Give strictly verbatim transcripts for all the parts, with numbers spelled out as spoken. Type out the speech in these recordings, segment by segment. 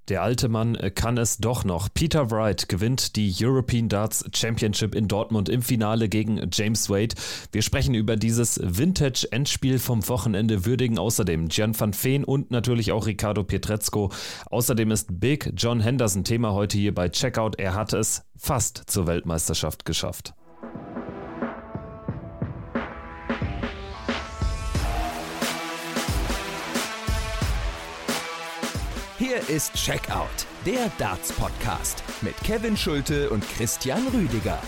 Der alte Mann kann es doch noch. Peter Wright gewinnt die European Darts Championship in Dortmund im Finale gegen James Wade. Wir sprechen über dieses Vintage-Endspiel vom Wochenende, würdigen außerdem Gian van Veen und natürlich auch Riccardo Pietrezco. Außerdem ist Big John Henderson Thema heute hier bei Checkout. Er hat es fast zur Weltmeisterschaft geschafft. Hier ist Checkout, der Darts-Podcast mit Kevin Schulte und Christian Rüdiger.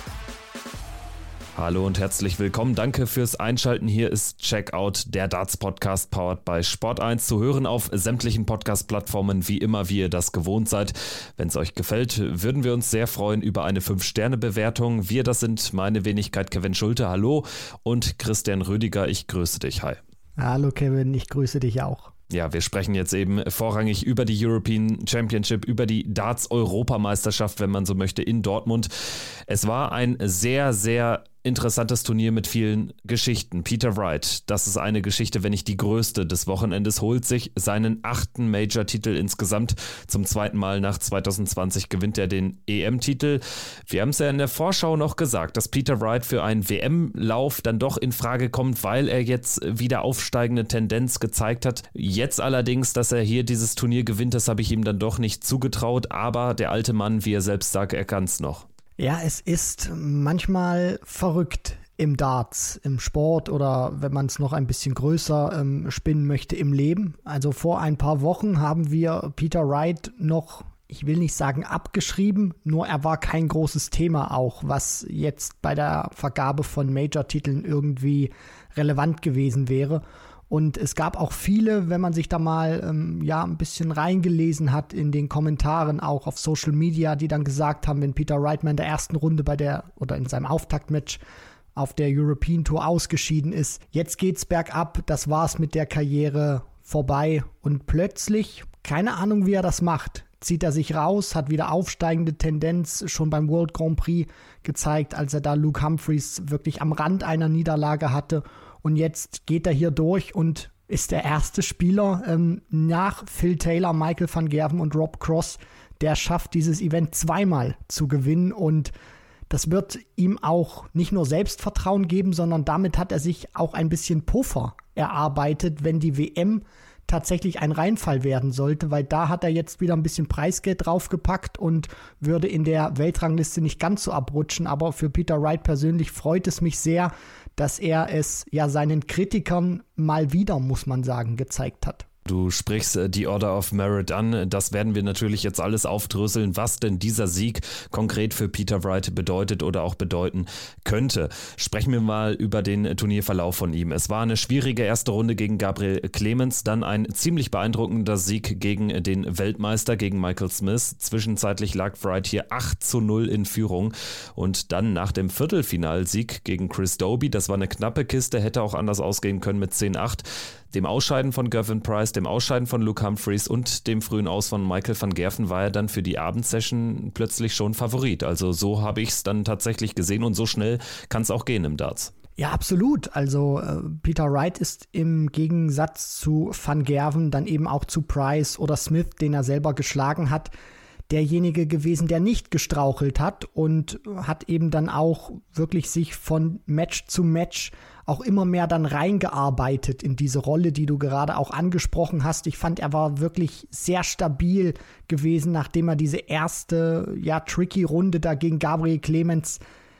Hallo und herzlich willkommen. Danke fürs Einschalten. Hier ist Checkout, der Darts-Podcast, powered by Sport eins, zu hören auf sämtlichen Podcast-Plattformen, wie immer, wie ihr das gewohnt seid. Wenn es euch gefällt, würden wir uns sehr freuen über eine fünf Sterne Bewertung. Wir, das sind meine Wenigkeit Kevin Schulte, hallo, und Christian Rüdiger, ich grüße dich, hi. Hallo Kevin, ich grüße dich auch. Ja, wir sprechen jetzt eben vorrangig über die European Championship, über die Darts-Europameisterschaft, wenn man so möchte, in Dortmund. Es war ein sehr, sehr interessantes Turnier mit vielen Geschichten. Peter Wright, das ist eine Geschichte, wenn nicht die größte des Wochenendes, holt sich seinen achten Major-Titel insgesamt. Zum zweiten Mal nach zwanzig zwanzig gewinnt er den E M-Titel. Wir haben es ja in der Vorschau noch gesagt, dass Peter Wright für einen W M-Lauf dann doch in Frage kommt, weil er jetzt wieder aufsteigende Tendenz gezeigt hat. Jetzt allerdings, dass er hier dieses Turnier gewinnt, das habe ich ihm dann doch nicht zugetraut. Aber der alte Mann, wie er selbst sagt, er kann es noch. Ja, es ist manchmal verrückt im Darts, im Sport oder wenn man es noch ein bisschen größer ähm, spinnen möchte, im Leben. Also vor ein paar Wochen haben wir Peter Wright noch, ich will nicht sagen abgeschrieben, nur er war kein großes Thema auch, was jetzt bei der Vergabe von Major-Titeln irgendwie relevant gewesen wäre. Und es gab auch viele, wenn man sich da mal ähm, ja ein bisschen reingelesen hat in den Kommentaren, auch auf Social Media, die dann gesagt haben, wenn Peter Wright mal in der ersten Runde bei der oder in seinem Auftaktmatch auf der European Tour ausgeschieden ist, jetzt geht's bergab, das war's mit der Karriere vorbei. Und plötzlich, keine Ahnung, wie er das macht, zieht er sich raus, hat wieder aufsteigende Tendenz schon beim World Grand Prix gezeigt, als er da Luke Humphreys wirklich am Rand einer Niederlage hatte. Und jetzt geht er hier durch und ist der erste Spieler ähm, nach Phil Taylor, Michael van Gerwen und Rob Cross, der schafft, dieses Event zweimal zu gewinnen. Und das wird ihm auch nicht nur Selbstvertrauen geben, sondern damit hat er sich auch ein bisschen Puffer erarbeitet, wenn die W M tatsächlich ein Reinfall werden sollte, weil da hat er jetzt wieder ein bisschen Preisgeld draufgepackt und würde in der Weltrangliste nicht ganz so abrutschen. Aber für Peter Wright persönlich freut es mich sehr, dass er es ja seinen Kritikern mal wieder, muss man sagen, gezeigt hat. Du sprichst die Order of Merit an. Das werden wir natürlich jetzt alles aufdröseln, was denn dieser Sieg konkret für Peter Wright bedeutet oder auch bedeuten könnte. Sprechen wir mal über den Turnierverlauf von ihm. Es war eine schwierige erste Runde gegen Gabriel Clemens, dann ein ziemlich beeindruckender Sieg gegen den Weltmeister, gegen Michael Smith. Zwischenzeitlich lag Wright hier acht zu null in Führung und dann nach dem Viertelfinalsieg gegen Chris Dobey, das war eine knappe Kiste, hätte auch anders ausgehen können mit zehn acht, dem Ausscheiden von Gervin Price, dem Ausscheiden von Luke Humphreys und dem frühen Aus von Michael van Gerwen war er dann für die Abendsession plötzlich schon Favorit. Also so habe ich es dann tatsächlich gesehen und so schnell kann es auch gehen im Darts. Ja, absolut. Also äh, Peter Wright ist im Gegensatz zu van Gerwen, dann eben auch zu Price oder Smith, den er selber geschlagen hat, derjenige gewesen, der nicht gestrauchelt hat und hat eben dann auch wirklich sich von Match zu Match auch immer mehr dann reingearbeitet in diese Rolle, die du gerade auch angesprochen hast. Ich fand, er war wirklich sehr stabil gewesen, nachdem er diese erste, ja, tricky Runde da gegen Gabriel Clemens,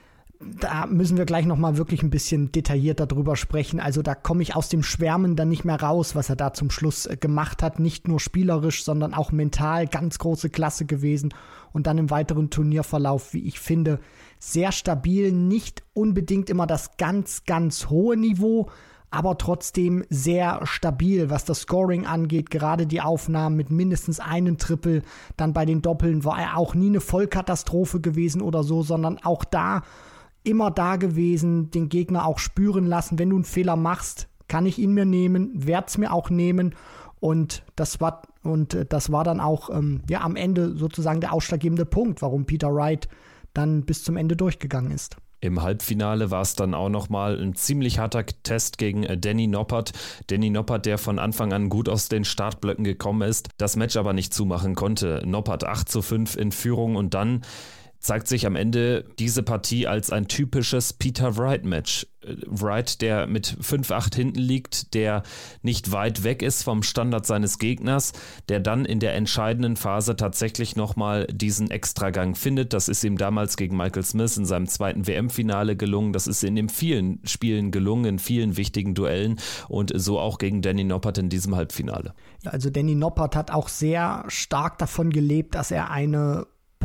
da müssen wir gleich nochmal wirklich ein bisschen detaillierter drüber sprechen. Also da komme ich aus dem Schwärmen dann nicht mehr raus, was er da zum Schluss gemacht hat. Nicht nur spielerisch, sondern auch mental ganz große Klasse gewesen. Und dann im weiteren Turnierverlauf, wie ich finde, sehr stabil. Nicht unbedingt immer das ganz, ganz hohe Niveau, aber trotzdem sehr stabil, was das Scoring angeht. Gerade die Aufnahmen mit mindestens einem Triple. Dann bei den Doppeln war er auch nie eine Vollkatastrophe gewesen oder so, sondern auch da immer da gewesen, den Gegner auch spüren lassen, wenn du einen Fehler machst, kann ich ihn mir nehmen, werde es mir auch nehmen. Und das war und das war dann auch ähm, ja am Ende sozusagen der ausschlaggebende Punkt, warum Peter Wright dann bis zum Ende durchgegangen ist. Im Halbfinale war es dann auch nochmal ein ziemlich harter Test gegen Danny Noppert. Danny Noppert, der von Anfang an gut aus den Startblöcken gekommen ist, das Match aber nicht zumachen konnte. Noppert acht zu fünf in Führung und dann zeigt sich am Ende diese Partie als ein typisches Peter Wright-Match. Wright, der mit fünf acht hinten liegt, der nicht weit weg ist vom Standard seines Gegners, der dann in der entscheidenden Phase tatsächlich nochmal diesen Extragang findet. Das ist ihm damals gegen Michael Smith in seinem zweiten W M-Finale gelungen. Das ist in den vielen Spielen gelungen, in vielen wichtigen Duellen und so auch gegen Danny Noppert in diesem Halbfinale. Ja, also Danny Noppert hat auch sehr stark davon gelebt, dass er eine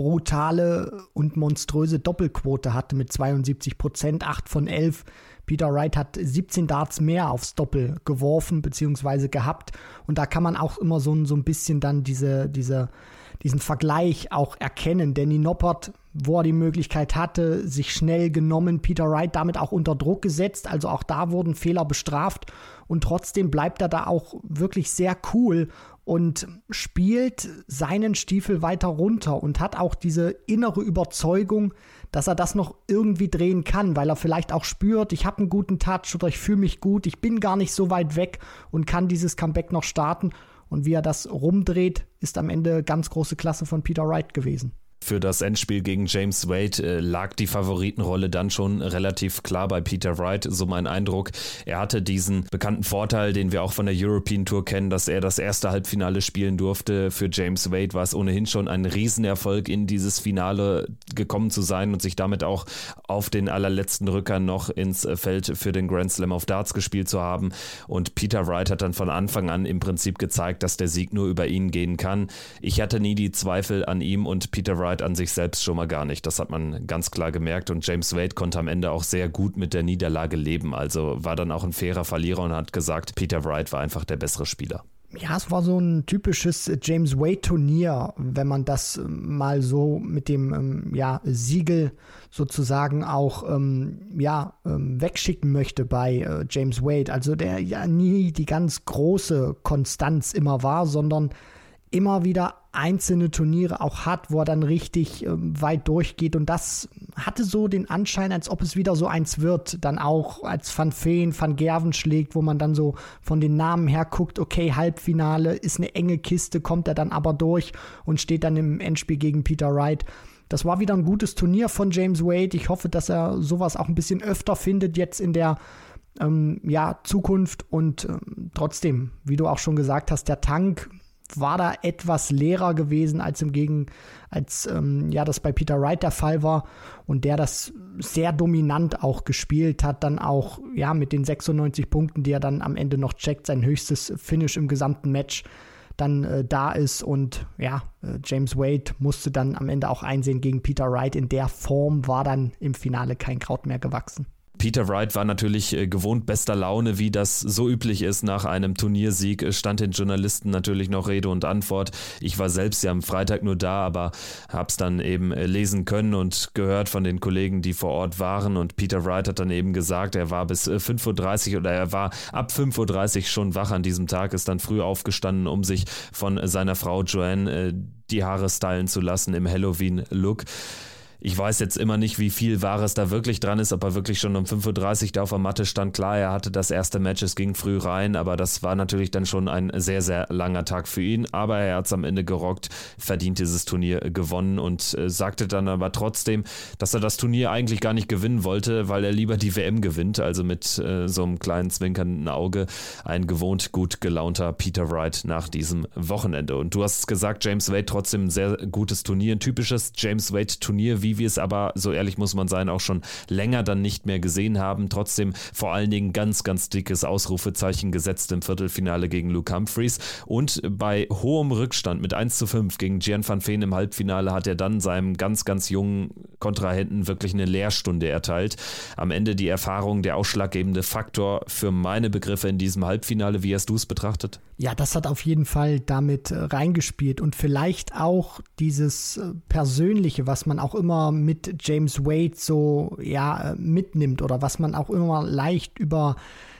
brutale und monströse Doppelquote hatte mit zweiundsiebzig Prozent, acht von elf. Peter Wright hat siebzehn Darts mehr aufs Doppel geworfen bzw. gehabt und da kann man auch immer so, so ein bisschen dann diese, diese, diesen Vergleich auch erkennen. Danny Noppert, wo er die Möglichkeit hatte, sich schnell genommen, Peter Wright damit auch unter Druck gesetzt, also auch da wurden Fehler bestraft und trotzdem bleibt er da auch wirklich sehr cool und spielt seinen Stiefel weiter runter und hat auch diese innere Überzeugung, dass er das noch irgendwie drehen kann, weil er vielleicht auch spürt, ich habe einen guten Touch oder ich fühle mich gut, ich bin gar nicht so weit weg und kann dieses Comeback noch starten. Und wie er das rumdreht, ist am Ende ganz große Klasse von Peter Wright gewesen. Für das Endspiel gegen James Wade äh, lag die Favoritenrolle dann schon relativ klar bei Peter Wright, so mein Eindruck. Er hatte diesen bekannten Vorteil, den wir auch von der European Tour kennen, dass er das erste Halbfinale spielen durfte. Für James Wade war es ohnehin schon ein Riesenerfolg, in dieses Finale gekommen zu sein und sich damit auch auf den allerletzten Rücker noch ins Feld für den Grand Slam of Darts gespielt zu haben. Und Peter Wright hat dann von Anfang an im Prinzip gezeigt, dass der Sieg nur über ihn gehen kann. Ich hatte nie die Zweifel an ihm und Peter Wright an sich selbst schon mal gar nicht. Das hat man ganz klar gemerkt und James Wade konnte am Ende auch sehr gut mit der Niederlage leben. Also war dann auch ein fairer Verlierer und hat gesagt, Peter Wright war einfach der bessere Spieler. Ja, es war so ein typisches James Wade-Turnier, wenn man das mal so mit dem ähm, ja, Siegel sozusagen auch ähm, ja, ähm, wegschicken möchte bei äh, James Wade. Also der ja nie die ganz große Konstanz immer war, sondern immer wieder einzelne Turniere auch hat, wo er dann richtig ähm, weit durchgeht und das hatte so den Anschein, als ob es wieder so eins wird, dann auch als Van Veen, Van Gerven schlägt, wo man dann so von den Namen her guckt, okay, Halbfinale ist eine enge Kiste, kommt er dann aber durch und steht dann im Endspiel gegen Peter Wright. Das war wieder ein gutes Turnier von James Wade. Ich hoffe, dass er sowas auch ein bisschen öfter findet jetzt in der ähm, ja, Zukunft und ähm, trotzdem, wie du auch schon gesagt hast, der Tank war da etwas leerer gewesen als im Gegen, als ähm, ja das bei Peter Wright der Fall war und der das sehr dominant auch gespielt hat, dann auch ja mit den sechsundneunzig Punkten, die er dann am Ende noch checkt, sein höchstes Finish im gesamten Match dann äh, da ist und ja, äh, James Wade musste dann am Ende auch einsehen gegen Peter Wright, in der Form war dann im Finale kein Kraut mehr gewachsen. Peter Wright war natürlich gewohnt bester Laune, wie das so üblich ist nach einem Turniersieg, stand den Journalisten natürlich noch Rede und Antwort. Ich war selbst ja am Freitag nur da, aber habe es dann eben lesen können und gehört von den Kollegen, die vor Ort waren und Peter Wright hat dann eben gesagt, er war bis fünf Uhr dreißig oder er war ab fünf Uhr dreißig schon wach an diesem Tag, ist dann früh aufgestanden, um sich von seiner Frau Joanne die Haare stylen zu lassen im Halloween-Look. Ich weiß jetzt immer nicht, wie viel Wahres da wirklich dran ist, ob er wirklich schon um fünf Uhr dreißig da auf der Matte stand. Klar, er hatte das erste Match, es ging früh rein, aber das war natürlich dann schon ein sehr, sehr langer Tag für ihn. Aber er hat es am Ende gerockt, verdient dieses Turnier gewonnen und äh, sagte dann aber trotzdem, dass er das Turnier eigentlich gar nicht gewinnen wollte, weil er lieber die W M gewinnt. Also mit äh, so einem kleinen zwinkernden Auge ein gewohnt gut gelaunter Peter Wright nach diesem Wochenende. Und du hast gesagt, James Wade trotzdem ein sehr gutes Turnier, ein typisches James Wade-Turnier, wie wir es aber, so ehrlich muss man sein, auch schon länger dann nicht mehr gesehen haben. Trotzdem vor allen Dingen ganz, ganz dickes Ausrufezeichen gesetzt im Viertelfinale gegen Luke Humphries und bei hohem Rückstand mit eins zu fünf gegen Gian van Veen im Halbfinale hat er dann seinem ganz, ganz jungen Kontrahenten wirklich eine Lehrstunde erteilt. Am Ende die Erfahrung, der ausschlaggebende Faktor für meine Begriffe in diesem Halbfinale. Wie hast du es betrachtet? Ja, das hat auf jeden Fall damit äh, reingespielt und vielleicht auch dieses äh, Persönliche, was man auch immer mit James Wade so ja äh, mitnimmt oder was man auch immer leicht über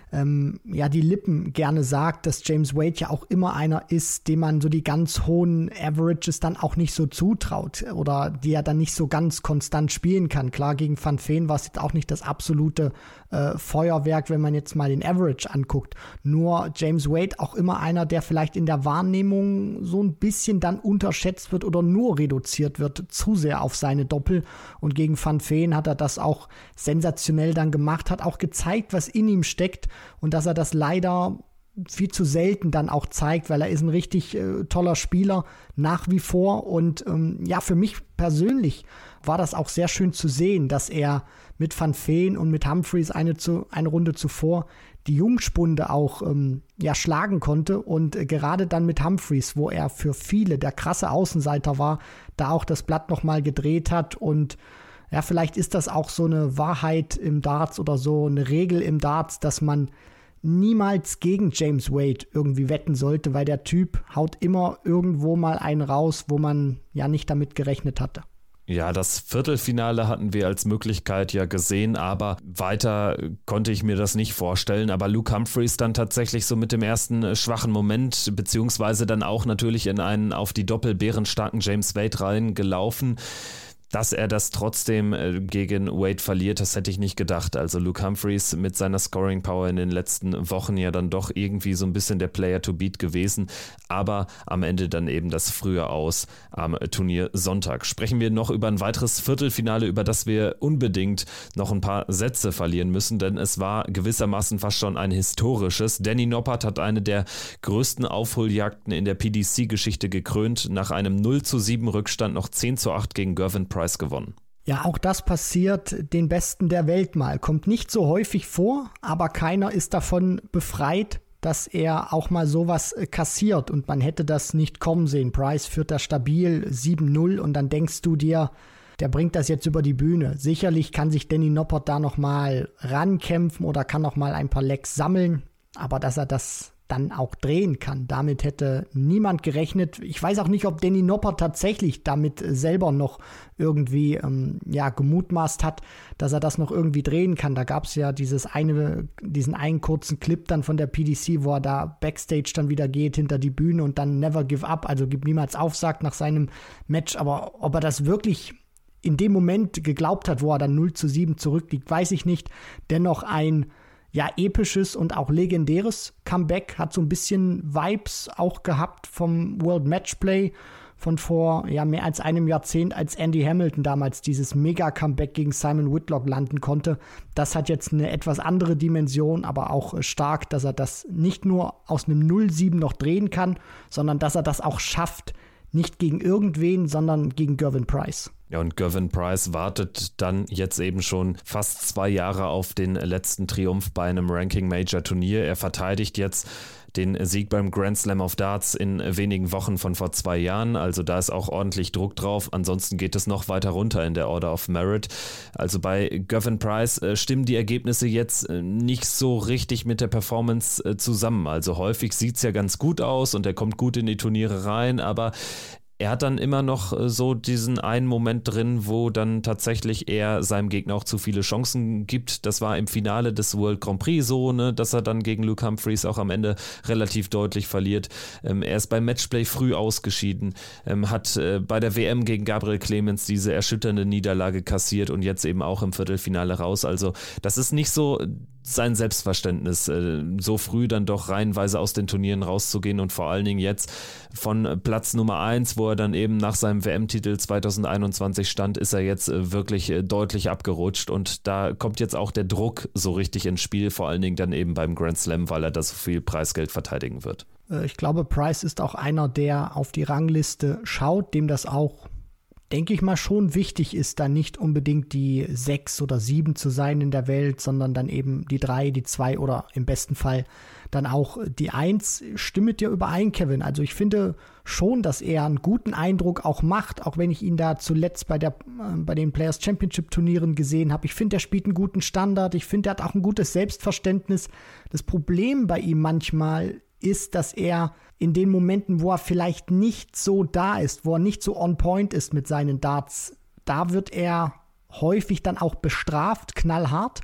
ähm, ja die Lippen gerne sagt, dass James Wade ja auch immer einer ist, dem man so die ganz hohen Averages dann auch nicht so zutraut oder die er dann nicht so ganz konstant spielen kann. Klar, gegen Van Veen war es jetzt auch nicht das absolute äh, Feuerwerk, wenn man jetzt mal den Average anguckt. Nur James Wade auch immer einer, der vielleicht in der Wahrnehmung so ein bisschen dann unterschätzt wird oder nur reduziert wird, zu sehr auf seine Doppel. Und gegen Van Veen hat er das auch sensationell dann gemacht, hat auch gezeigt, was in ihm steckt und dass er das leider viel zu selten dann auch zeigt, weil er ist ein richtig äh, toller Spieler nach wie vor und ähm, ja, für mich persönlich war das auch sehr schön zu sehen, dass er mit Van Veen und mit Humphries eine, zu, eine Runde zuvor die Jungspunde auch ähm, ja, schlagen konnte und äh, gerade dann mit Humphries, wo er für viele der krasse Außenseiter war, da auch das Blatt nochmal gedreht hat und ja, vielleicht ist das auch so eine Wahrheit im Darts oder so eine Regel im Darts, dass man niemals gegen James Wade irgendwie wetten sollte, weil der Typ haut immer irgendwo mal einen raus, wo man ja nicht damit gerechnet hatte. Ja, das Viertelfinale hatten wir als Möglichkeit ja gesehen, aber weiter konnte ich mir das nicht vorstellen. Aber Luke Humphries dann tatsächlich so mit dem ersten schwachen Moment, beziehungsweise dann auch natürlich in einen auf die Doppel bärenstarken James Wade reingelaufen. Dass er das trotzdem äh, gegen Wade verliert, das hätte ich nicht gedacht. Also Luke Humphries mit seiner Scoring Power in den letzten Wochen ja dann doch irgendwie so ein bisschen der Player to beat gewesen, aber am Ende dann eben das frühe Aus am Turnier Sonntag. Sprechen wir noch über ein weiteres Viertelfinale, über das wir unbedingt noch ein paar Sätze verlieren müssen, denn es war gewissermaßen fast schon ein historisches. Danny Noppert hat eine der größten Aufholjagden in der P D C-Geschichte gekrönt, nach einem null zu sieben Rückstand noch zehn zu acht gegen Gervin Price gewonnen. Ja, auch das passiert den Besten der Welt mal. Kommt nicht so häufig vor, aber keiner ist davon befreit, dass er auch mal sowas kassiert und man hätte das nicht kommen sehen. Price führt da stabil sieben null und dann denkst du dir, der bringt das jetzt über die Bühne. Sicherlich kann sich Danny Noppert da nochmal rankämpfen oder kann nochmal ein paar Lecks sammeln, aber dass er das dann auch drehen kann. Damit hätte niemand gerechnet. Ich weiß auch nicht, ob Danny Noppert tatsächlich damit selber noch irgendwie ähm, ja, gemutmaßt hat, dass er das noch irgendwie drehen kann. Da gab es ja dieses eine, diesen einen kurzen Clip dann von der P D C, wo er da Backstage dann wieder geht hinter die Bühne und dann never give up, also gib niemals auf, sagt nach seinem Match. Aber ob er das wirklich in dem Moment geglaubt hat, wo er dann null zu sieben zurückliegt, weiß ich nicht. Dennoch ein ja, episches und auch legendäres Comeback, hat so ein bisschen Vibes auch gehabt vom World Matchplay von vor ja, mehr als einem Jahrzehnt, als Andy Hamilton damals dieses Mega-Comeback gegen Simon Whitlock landen konnte. Das hat jetzt eine etwas andere Dimension, aber auch stark, dass er das nicht nur aus einem null sieben noch drehen kann, sondern dass er das auch schafft, nicht gegen irgendwen, sondern gegen Gervin Price. Ja, und Gervin Price wartet dann jetzt eben schon fast zwei Jahre auf den letzten Triumph bei einem Ranking-Major-Turnier. Er verteidigt jetzt den Sieg beim Grand Slam of Darts in wenigen Wochen von vor zwei Jahren. Also da ist auch ordentlich Druck drauf. Ansonsten geht es noch weiter runter in der Order of Merit. Also bei Gervin Price äh, stimmen die Ergebnisse jetzt äh, nicht so richtig mit der Performance äh, zusammen. Also häufig sieht es ja ganz gut aus und er kommt gut in die Turniere rein, aber er hat dann immer noch so diesen einen Moment drin, wo dann tatsächlich er seinem Gegner auch zu viele Chancen gibt. Das war im Finale des World Grand Prix so, ne, dass er dann gegen Luke Humphries auch am Ende relativ deutlich verliert. Ähm, er ist beim Matchplay früh ausgeschieden, ähm, hat äh, bei der W M gegen Gabriel Clemens diese erschütternde Niederlage kassiert und jetzt eben auch im Viertelfinale raus. Also das ist nicht so sein Selbstverständnis, äh, so früh dann doch reihenweise aus den Turnieren rauszugehen und vor allen Dingen jetzt von Platz Nummer eins, wo er dann eben nach seinem W M-Titel zwanzig einundzwanzig stand, ist er jetzt äh, wirklich äh, deutlich abgerutscht und da kommt jetzt auch der Druck so richtig ins Spiel, vor allen Dingen dann eben beim Grand Slam, weil er da so viel Preisgeld verteidigen wird. Ich glaube, Price ist auch einer, der auf die Rangliste schaut, dem das auch, denke ich mal, schon wichtig ist, dann nicht unbedingt die sechs oder sieben zu sein in der Welt, sondern dann eben die drei, die zwei oder im besten Fall dann auch die eins. Stimmt dir überein, Kevin? Also ich finde schon, dass er einen guten Eindruck auch macht, auch wenn ich ihn da zuletzt bei, der, äh, bei den Players Championship Turnieren gesehen habe. Ich finde, er spielt einen guten Standard. Ich finde, er hat auch ein gutes Selbstverständnis. Das Problem bei ihm manchmal ist, dass er in den Momenten, wo er vielleicht nicht so da ist, wo er nicht so on point ist mit seinen Darts, da wird er häufig dann auch bestraft, knallhart,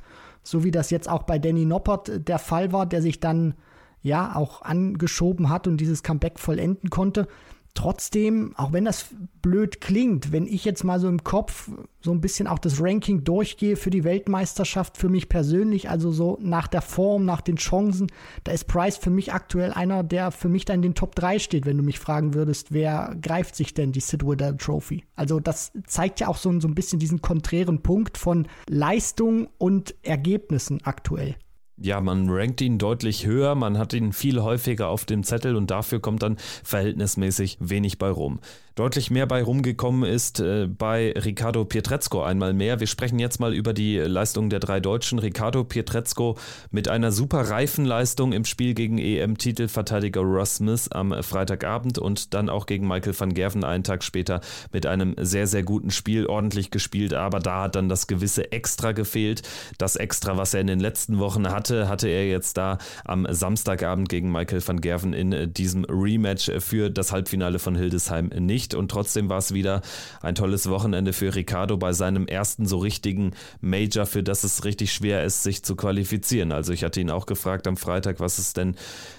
so wie das jetzt auch bei Danny Noppert der Fall war, der sich dann ja auch angeschoben hat und dieses Comeback vollenden konnte. Trotzdem, auch wenn das blöd klingt, wenn ich jetzt mal so im Kopf so ein bisschen auch das Ranking durchgehe für die Weltmeisterschaft, für mich persönlich, also so nach der Form, nach den Chancen, da ist Price für mich aktuell einer, der für mich dann in den Top drei steht, wenn du mich fragen würdest, wer greift sich denn die Sid Waddell Trophy? Also das zeigt ja auch so, so ein bisschen diesen konträren Punkt von Leistung und Ergebnissen aktuell. Ja, man rankt ihn deutlich höher, man hat ihn viel häufiger auf dem Zettel und dafür kommt dann verhältnismäßig wenig bei rum. Deutlich mehr bei rumgekommen ist äh, bei Riccardo Pietrezco einmal mehr. Wir sprechen jetzt mal über die Leistung der drei Deutschen. Riccardo Pietrezco mit einer super reifen Leistung im Spiel gegen E M-Titelverteidiger Ross Smith am Freitagabend und dann auch gegen Michael van Gerwen einen Tag später mit einem sehr, sehr guten Spiel, ordentlich gespielt, aber da hat dann das gewisse Extra gefehlt. Das Extra, was er in den letzten Wochen hatte, hatte er jetzt da am Samstagabend gegen Michael van Gerwen in diesem Rematch für das Halbfinale von Hildesheim nicht. Und trotzdem war es wieder ein tolles Wochenende für Riccardo bei seinem ersten so richtigen Major, für das es richtig schwer ist, sich zu qualifizieren. Also ich hatte ihn auch gefragt am Freitag, was es denn,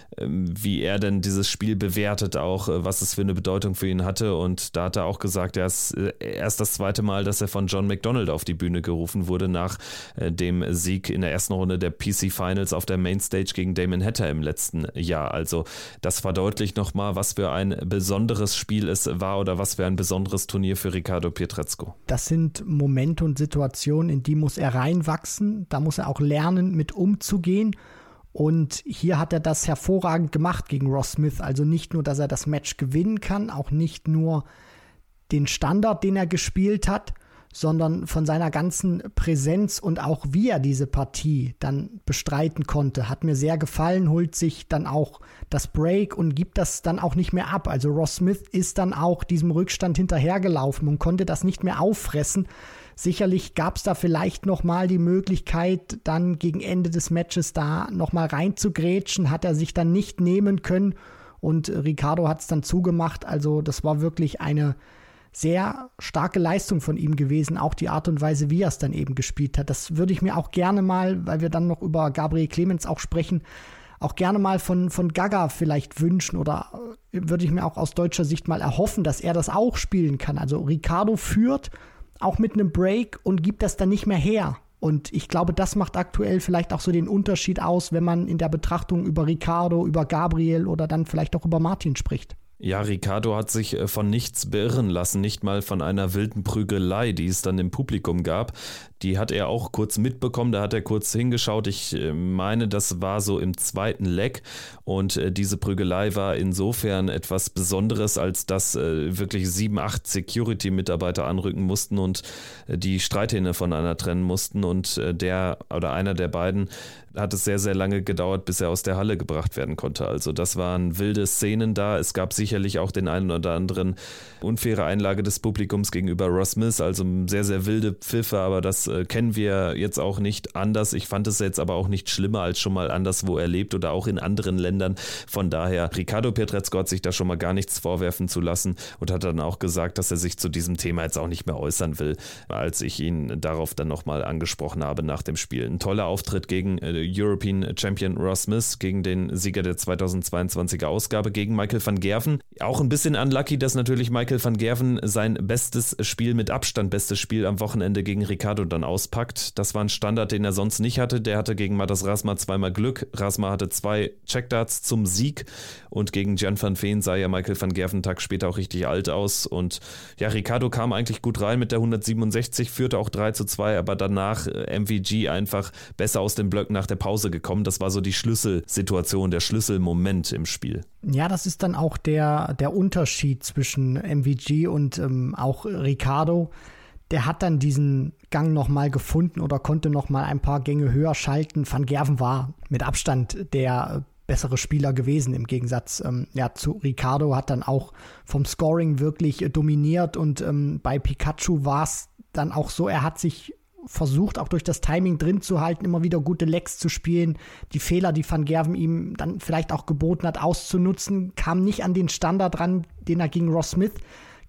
wie er denn dieses Spiel bewertet, auch was es für eine Bedeutung für ihn hatte. Und da hat er auch gesagt, er ist erst das zweite Mal, dass er von John McDonald auf die Bühne gerufen wurde nach dem Sieg in der ersten Runde der P C Finals auf der Mainstage gegen Damon Hatter im letzten Jahr. Also das verdeutlicht nochmal, was für ein besonderes Spiel es war oder was für ein besonderes Turnier für Riccardo Pietrezco. Das sind Momente und Situationen, in die muss er reinwachsen. Da muss er auch lernen, mit umzugehen. Und hier hat er das hervorragend gemacht gegen Ross Smith. Also nicht nur, dass er das Match gewinnen kann, auch nicht nur den Standard, den er gespielt hat, sondern von seiner ganzen Präsenz und auch wie er diese Partie dann bestreiten konnte, hat mir sehr gefallen, holt sich dann auch das Break und gibt das dann auch nicht mehr ab. Also Ross Smith ist dann auch diesem Rückstand hinterhergelaufen und konnte das nicht mehr auffressen. Sicherlich gab es da vielleicht nochmal die Möglichkeit, dann gegen Ende des Matches da nochmal reinzugrätschen, hat er sich dann nicht nehmen können und Riccardo hat es dann zugemacht. Also das war wirklich eine sehr starke Leistung von ihm gewesen, auch die Art und Weise, wie er es dann eben gespielt hat. Das würde ich mir auch gerne mal, weil wir dann noch über Gabriel Clemens auch sprechen, auch gerne mal von, von Gaga vielleicht wünschen oder würde ich mir auch aus deutscher Sicht mal erhoffen, dass er das auch spielen kann. Also Riccardo führt auch mit einem Break und gibt das dann nicht mehr her. Und ich glaube, das macht aktuell vielleicht auch so den Unterschied aus, wenn man in der Betrachtung über Riccardo, über Gabriel oder dann vielleicht auch über Martin spricht. Ja, Riccardo hat sich von nichts beirren lassen, nicht mal von einer wilden Prügelei, die es dann im Publikum gab. Die hat er auch kurz mitbekommen, da hat er kurz hingeschaut. Ich meine, das war so im zweiten Leg und diese Prügelei war insofern etwas Besonderes, als dass wirklich sieben, acht Security-Mitarbeiter anrücken mussten und die Streithähne voneinander trennen mussten und der oder einer der beiden hat es sehr, sehr lange gedauert, bis er aus der Halle gebracht werden konnte. Also das waren wilde Szenen da. Es gab sicherlich auch den einen oder anderen unfaire Einlage des Publikums gegenüber Ross Smith, also sehr, sehr wilde Pfiffe, aber das äh, kennen wir jetzt auch nicht anders. Ich fand es jetzt aber auch nicht schlimmer als schon mal anderswo erlebt oder auch in anderen Ländern. Von daher, Riccardo Pietrezco hat sich da schon mal gar nichts vorwerfen zu lassen und hat dann auch gesagt, dass er sich zu diesem Thema jetzt auch nicht mehr äußern will, als ich ihn darauf dann nochmal angesprochen habe nach dem Spiel. Ein toller Auftritt gegen äh, European Champion Ross Smith, gegen den Sieger der zweitausendzweiundzwanziger Ausgabe, gegen Michael van Gerwen. Auch ein bisschen unlucky, dass natürlich Michael van Gerwen sein bestes Spiel, mit Abstand bestes Spiel am Wochenende gegen Riccardo dann auspackt. Das war ein Standard, den er sonst nicht hatte. Der hatte gegen Matas Rasma zweimal Glück. Rasma hatte zwei Checkdarts zum Sieg und gegen Jan van Veen sah ja Michael van Gerwen einen Tag später auch richtig alt aus. Und ja, Riccardo kam eigentlich gut rein mit der hundertsiebenundsechzig, führte auch drei zu zwei, aber danach M V G einfach besser aus den Blöcken nach der Pause gekommen. Das war so die Schlüsselsituation, der Schlüsselmoment im Spiel. Ja, das ist dann auch der, der Unterschied zwischen M V G und ähm, auch Riccardo. Der hat dann diesen Gang nochmal gefunden oder konnte nochmal ein paar Gänge höher schalten. Van Gerwen war mit Abstand der bessere Spieler gewesen im Gegensatz ähm, ja, zu Riccardo, hat dann auch vom Scoring wirklich äh, dominiert und ähm, bei Pikachu war es dann auch so, er hat sich versucht, auch durch das Timing drin zu halten, immer wieder gute Lecks zu spielen, die Fehler, die Van Gerwen ihm dann vielleicht auch geboten hat, auszunutzen, kam nicht an den Standard ran, den er gegen Ross Smith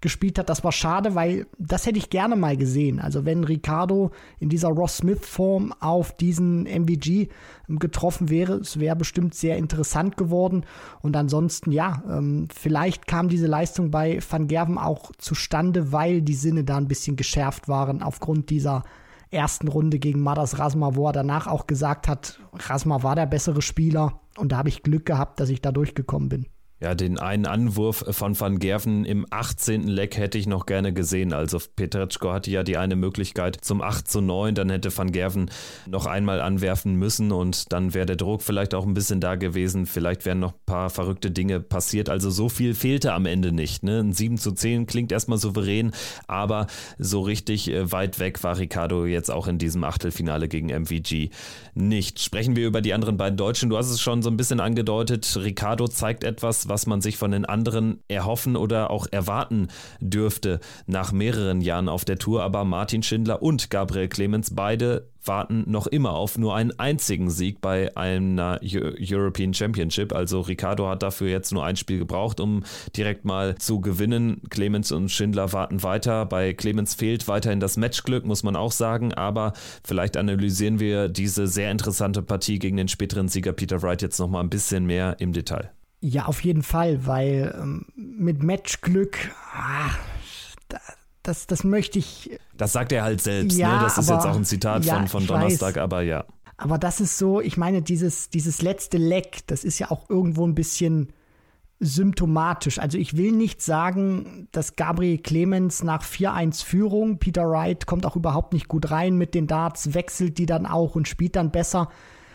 gespielt hat. Das war schade, weil das hätte ich gerne mal gesehen. Also wenn Ricciardo in dieser Ross Smith-Form auf diesen M V G getroffen wäre, es wäre bestimmt sehr interessant geworden. Und ansonsten, ja, ähm, vielleicht kam diese Leistung bei Van Gerwen auch zustande, weil die Sinne da ein bisschen geschärft waren aufgrund dieser ersten Runde gegen Madas Razma, wo er danach auch gesagt hat, Razma war der bessere Spieler und da habe ich Glück gehabt, dass ich da durchgekommen bin. Ja, den einen Anwurf von Van Gerwen im achtzehnten Leck hätte ich noch gerne gesehen. Also Petrucci hatte ja die eine Möglichkeit zum acht zu neun, dann hätte Van Gerwen noch einmal anwerfen müssen und dann wäre der Druck vielleicht auch ein bisschen da gewesen. Vielleicht wären noch ein paar verrückte Dinge passiert. Also so viel fehlte am Ende nicht. Ne? Ein sieben zu zehn klingt erstmal souverän, aber so richtig weit weg war Ricciardo jetzt auch in diesem Achtelfinale gegen M V G nicht. Sprechen wir über die anderen beiden Deutschen. Du hast es schon so ein bisschen angedeutet. Ricciardo zeigt etwas, was man sich von den anderen erhoffen oder auch erwarten dürfte nach mehreren Jahren auf der Tour. Aber Martin Schindler und Gabriel Clemens, beide warten noch immer auf nur einen einzigen Sieg bei einer European Championship. Also Ricciardo hat dafür jetzt nur ein Spiel gebraucht, um direkt mal zu gewinnen. Clemens und Schindler warten weiter. Bei Clemens fehlt weiterhin das Matchglück, muss man auch sagen. Aber vielleicht analysieren wir diese sehr interessante Partie gegen den späteren Sieger Peter Wright jetzt noch mal ein bisschen mehr im Detail. Ja, auf jeden Fall, weil ähm, mit Matchglück, ah, das, das möchte ich... Das sagt er halt selbst, ja, ne? Das ist aber, jetzt auch ein Zitat ja, von, von Donnerstag, weiß. aber ja. Aber das ist so, ich meine, dieses, dieses letzte Leck, das ist ja auch irgendwo ein bisschen symptomatisch. Also ich will nicht sagen, dass Gabriel Clemens nach vier eins Führung, Peter Wright kommt auch überhaupt nicht gut rein mit den Darts, wechselt die dann auch und spielt dann besser.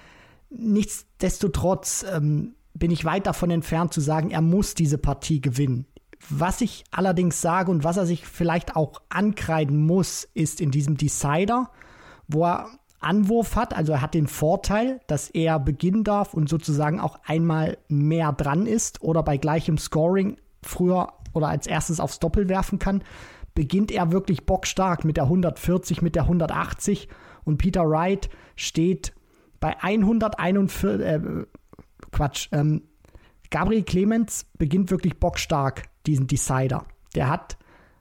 Nichtsdestotrotz ähm, bin ich weit davon entfernt zu sagen, er muss diese Partie gewinnen. Was ich allerdings sage und was er sich vielleicht auch ankreiden muss, ist in diesem Decider, wo er Anwurf hat, also er hat den Vorteil, dass er beginnen darf und sozusagen auch einmal mehr dran ist oder bei gleichem Scoring früher oder als erstes aufs Doppel werfen kann, beginnt er wirklich bockstark mit der hundertvierzig, mit der hundertachtzig und Peter Wright steht bei hunderteinundvierzig, äh, Quatsch, ähm, Gabriel Clemens beginnt wirklich bockstark diesen Decider. Der hat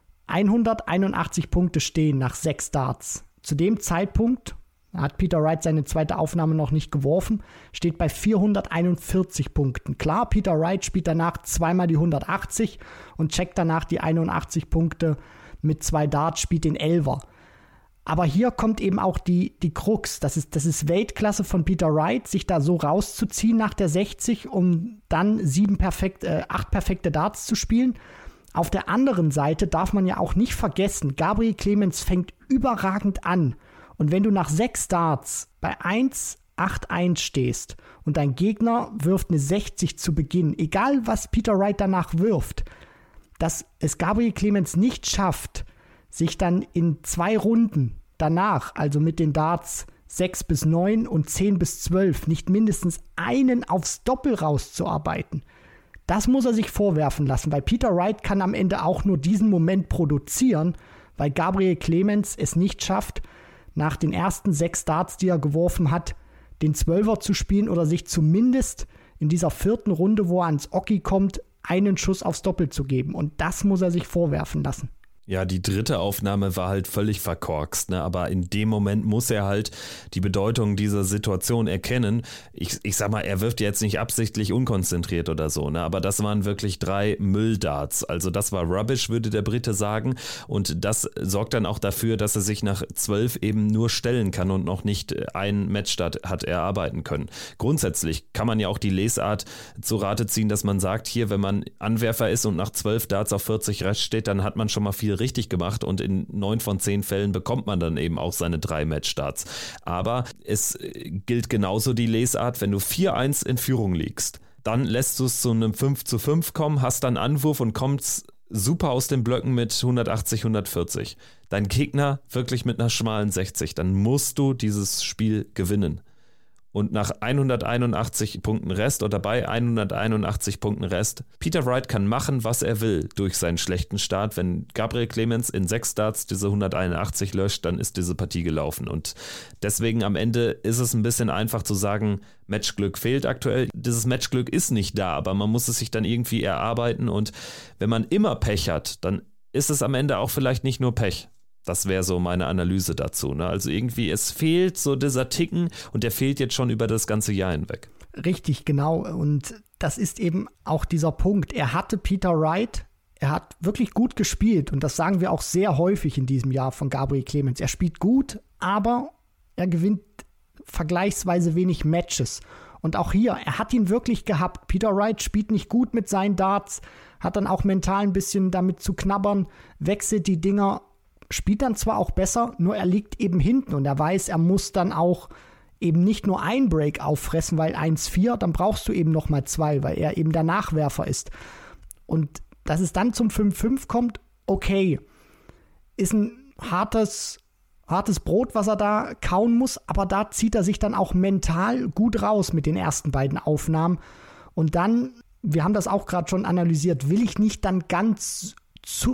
hunderteinundachtzig Punkte stehen nach sechs Darts. Zu dem Zeitpunkt hat Peter Wright seine zweite Aufnahme noch nicht geworfen, steht bei vierhunderteinundvierzig Punkten. Klar, Peter Wright spielt danach zweimal die hundertachtzig und checkt danach die einundachtzig Punkte mit zwei Darts, spielt den Elfer. Aber hier kommt eben auch die, die Krux. Das ist, das ist Weltklasse von Peter Wright, sich da so rauszuziehen nach der sechzig, um dann sieben perfekt, äh, acht perfekte Darts zu spielen. Auf der anderen Seite darf man ja auch nicht vergessen, Gabriel Clemens fängt überragend an. Und wenn du nach sechs Darts bei eins acht eins stehst und dein Gegner wirft eine sechzig zu Beginn, egal was Peter Wright danach wirft, dass es Gabriel Clemens nicht schafft, sich dann in zwei Runden danach, also mit den Darts sechs bis neun und zehn bis zwölf, nicht mindestens einen aufs Doppel rauszuarbeiten. Das muss er sich vorwerfen lassen, weil Peter Wright kann am Ende auch nur diesen Moment produzieren, weil Gabriel Clemens es nicht schafft, nach den ersten sechs Darts, die er geworfen hat, den Zwölfer zu spielen oder sich zumindest in dieser vierten Runde, wo er ans Oki kommt, einen Schuss aufs Doppel zu geben. Und das muss er sich vorwerfen lassen. Ja, die dritte Aufnahme war halt völlig verkorkst, ne? Aber in dem Moment muss er halt die Bedeutung dieser Situation erkennen. Ich, ich sag mal, er wirft jetzt nicht absichtlich unkonzentriert oder so, ne? Aber das waren wirklich drei Mülldarts. Also das war Rubbish, würde der Brite sagen. Und das sorgt dann auch dafür, dass er sich nach zwölf eben nur stellen kann und noch nicht einen Matchstart hat erarbeiten können. Grundsätzlich kann man ja auch die Lesart zu Rate ziehen, dass man sagt, hier, wenn man Anwerfer ist und nach zwölf Darts auf vierzig Rest steht, dann hat man schon mal viel richtig gemacht und in neun von zehn Fällen bekommt man dann eben auch seine drei Matchstarts. Aber es gilt genauso die Lesart, wenn du vier eins in Führung liegst, dann lässt du es zu einem fünf zu fünf kommen, hast dann Anwurf und kommst super aus den Blöcken mit hundertachtzig, hundertvierzig. Dein Gegner wirklich mit einer schmalen sechzig, dann musst du dieses Spiel gewinnen. Und nach hunderteinundachtzig Punkten Rest oder bei hunderteinundachtzig Punkten Rest, Peter Wright kann machen, was er will durch seinen schlechten Start. Wenn Gabriel Clemens in sechs Starts diese hunderteinundachtzig löscht, dann ist diese Partie gelaufen. Und deswegen am Ende ist es ein bisschen einfach zu sagen, Matchglück fehlt aktuell. Dieses Matchglück ist nicht da, aber man muss es sich dann irgendwie erarbeiten. Und wenn man immer Pech hat, dann ist es am Ende auch vielleicht nicht nur Pech. Das wäre so meine Analyse dazu. Ne? Also irgendwie, es fehlt so dieser Ticken und der fehlt jetzt schon über das ganze Jahr hinweg. Richtig, genau. Und das ist eben auch dieser Punkt. Er hatte Peter Wright, er hat wirklich gut gespielt und das sagen wir auch sehr häufig in diesem Jahr von Gabriel Clemens. Er spielt gut, aber er gewinnt vergleichsweise wenig Matches. Und auch hier, er hat ihn wirklich gehabt. Peter Wright spielt nicht gut mit seinen Darts, hat dann auch mental ein bisschen damit zu knabbern, wechselt die Dinger, spielt dann zwar auch besser, nur er liegt eben hinten und er weiß, er muss dann auch eben nicht nur ein Break auffressen, weil eins vier, dann brauchst du eben nochmal zwei, weil er eben der Nachwerfer ist. Und dass es dann zum fünf fünf kommt, okay, ist ein hartes, hartes Brot, was er da kauen muss, aber da zieht er sich dann auch mental gut raus mit den ersten beiden Aufnahmen. Und dann, wir haben das auch gerade schon analysiert, will ich nicht dann ganz zu,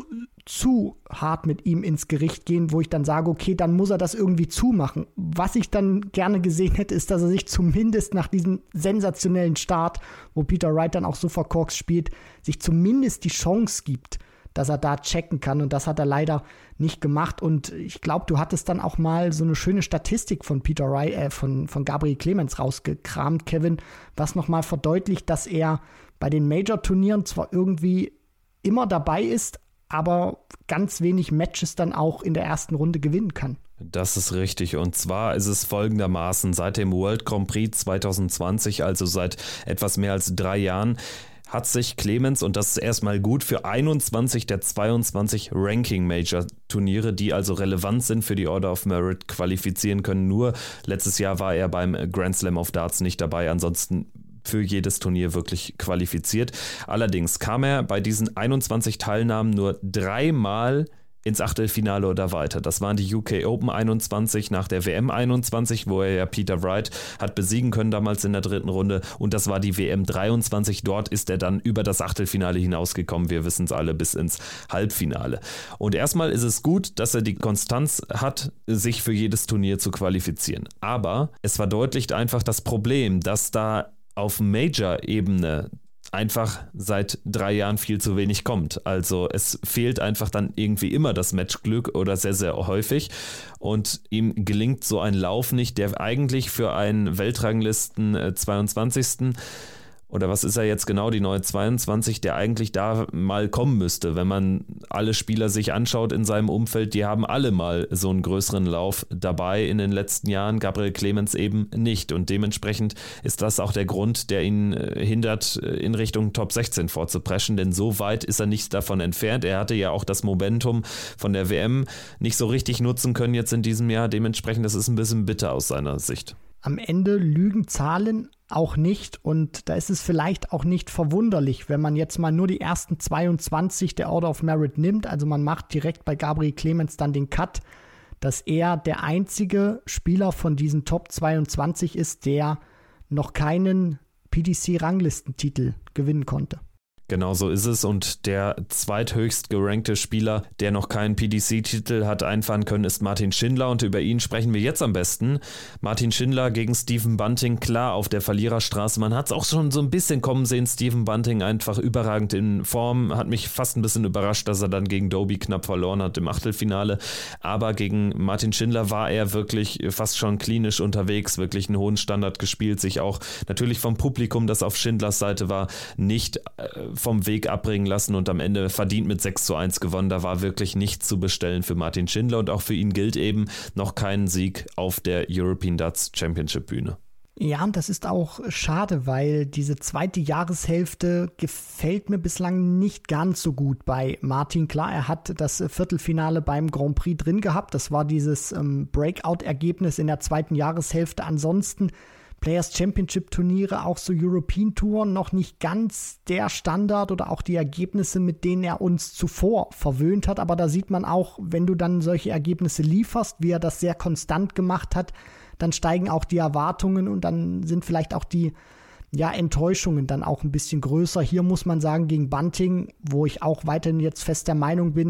zu hart mit ihm ins Gericht gehen, wo ich dann sage, okay, dann muss er das irgendwie zumachen. Was ich dann gerne gesehen hätte, ist, dass er sich zumindest nach diesem sensationellen Start, wo Peter Wright dann auch so verkorkst spielt, sich zumindest die Chance gibt, dass er da checken kann. Und das hat er leider nicht gemacht. Und ich glaube, du hattest dann auch mal so eine schöne Statistik von Peter Wright, äh, von, von Gabriel Clemens rausgekramt, Kevin, was nochmal verdeutlicht, dass er bei den Major-Turnieren zwar irgendwie immer dabei ist, aber ganz wenig Matches dann auch in der ersten Runde gewinnen kann. Das ist richtig und zwar ist es folgendermaßen, seit dem World Grand Prix zwanzig zwanzig, also seit etwas mehr als drei Jahren, hat sich Clemens, und das ist erstmal gut, für einundzwanzig der zweiundzwanzig Ranking-Major-Turniere, die also relevant sind für die Order of Merit, qualifizieren können. Nur letztes Jahr war er beim Grand Slam of Darts nicht dabei, ansonsten für jedes Turnier wirklich qualifiziert. Allerdings kam er bei diesen einundzwanzig Teilnahmen nur dreimal ins Achtelfinale oder weiter. Das waren die U K Open einundzwanzig, nach der W M einundzwanzig, wo er ja Peter Wright hat besiegen können damals in der dritten Runde, und das war die W M dreiundzwanzig. Dort ist er dann über das Achtelfinale hinausgekommen, wir wissen es alle, bis ins Halbfinale. Und erstmal ist es gut, dass er die Konstanz hat, sich für jedes Turnier zu qualifizieren. Aber es verdeutlicht einfach das Problem, dass da auf Major-Ebene einfach seit drei Jahren viel zu wenig kommt. Also es fehlt einfach dann irgendwie immer das Matchglück oder sehr, sehr häufig, und ihm gelingt so ein Lauf nicht, der eigentlich für einen Weltranglisten zweiundzwanzigsten oder was ist er jetzt genau, die neue zweiundzwanzig, der eigentlich da mal kommen müsste. Wenn man alle Spieler sich anschaut in seinem Umfeld, die haben alle mal so einen größeren Lauf dabei in den letzten Jahren, Gabriel Clemens eben nicht, und dementsprechend ist das auch der Grund, der ihn hindert, in Richtung Top sechzehn vorzupreschen, denn so weit ist er nicht davon entfernt. Er hatte ja auch das Momentum von der W M nicht so richtig nutzen können jetzt in diesem Jahr, dementsprechend das ist ein bisschen bitter aus seiner Sicht. Am Ende lügen Zahlen auch nicht, und da ist es vielleicht auch nicht verwunderlich, wenn man jetzt mal nur die ersten zweiundzwanzig der Order of Merit nimmt, also man macht direkt bei Gabriel Clemens dann den Cut, dass er der einzige Spieler von diesen Top zweiundzwanzig ist, der noch keinen P D C-Ranglistentitel gewinnen konnte. Genau so ist es, und der zweithöchst gerankte Spieler, der noch keinen P D C-Titel hat einfahren können, ist Martin Schindler, und über ihn sprechen wir jetzt am besten. Martin Schindler gegen Stephen Bunting, klar auf der Verliererstraße. Man hat es auch schon so ein bisschen kommen sehen, Stephen Bunting einfach überragend in Form, hat mich fast ein bisschen überrascht, dass er dann gegen Doby knapp verloren hat im Achtelfinale, aber gegen Martin Schindler war er wirklich fast schon klinisch unterwegs, wirklich einen hohen Standard gespielt, sich auch natürlich vom Publikum, das auf Schindlers Seite war, nicht äh, vom Weg abbringen lassen und am Ende verdient mit sechs zu eins gewonnen. Da war wirklich nichts zu bestellen für Martin Schindler, und auch für ihn gilt eben noch kein Sieg auf der European Darts Championship Bühne. Ja, und das ist auch schade, weil diese zweite Jahreshälfte gefällt mir bislang nicht ganz so gut bei Martin. Klar, er hat das Viertelfinale beim Grand Prix drin gehabt. Das war dieses ähm, Breakout-Ergebnis in der zweiten Jahreshälfte. Ansonsten Players Championship Turniere, auch so European Tour, noch nicht ganz der Standard oder auch die Ergebnisse, mit denen er uns zuvor verwöhnt hat. Aber da sieht man auch, wenn du dann solche Ergebnisse lieferst, wie er das sehr konstant gemacht hat, dann steigen auch die Erwartungen und dann sind vielleicht auch die ja, Enttäuschungen dann auch ein bisschen größer. Hier muss man sagen, gegen Bunting, wo ich auch weiterhin jetzt fest der Meinung bin,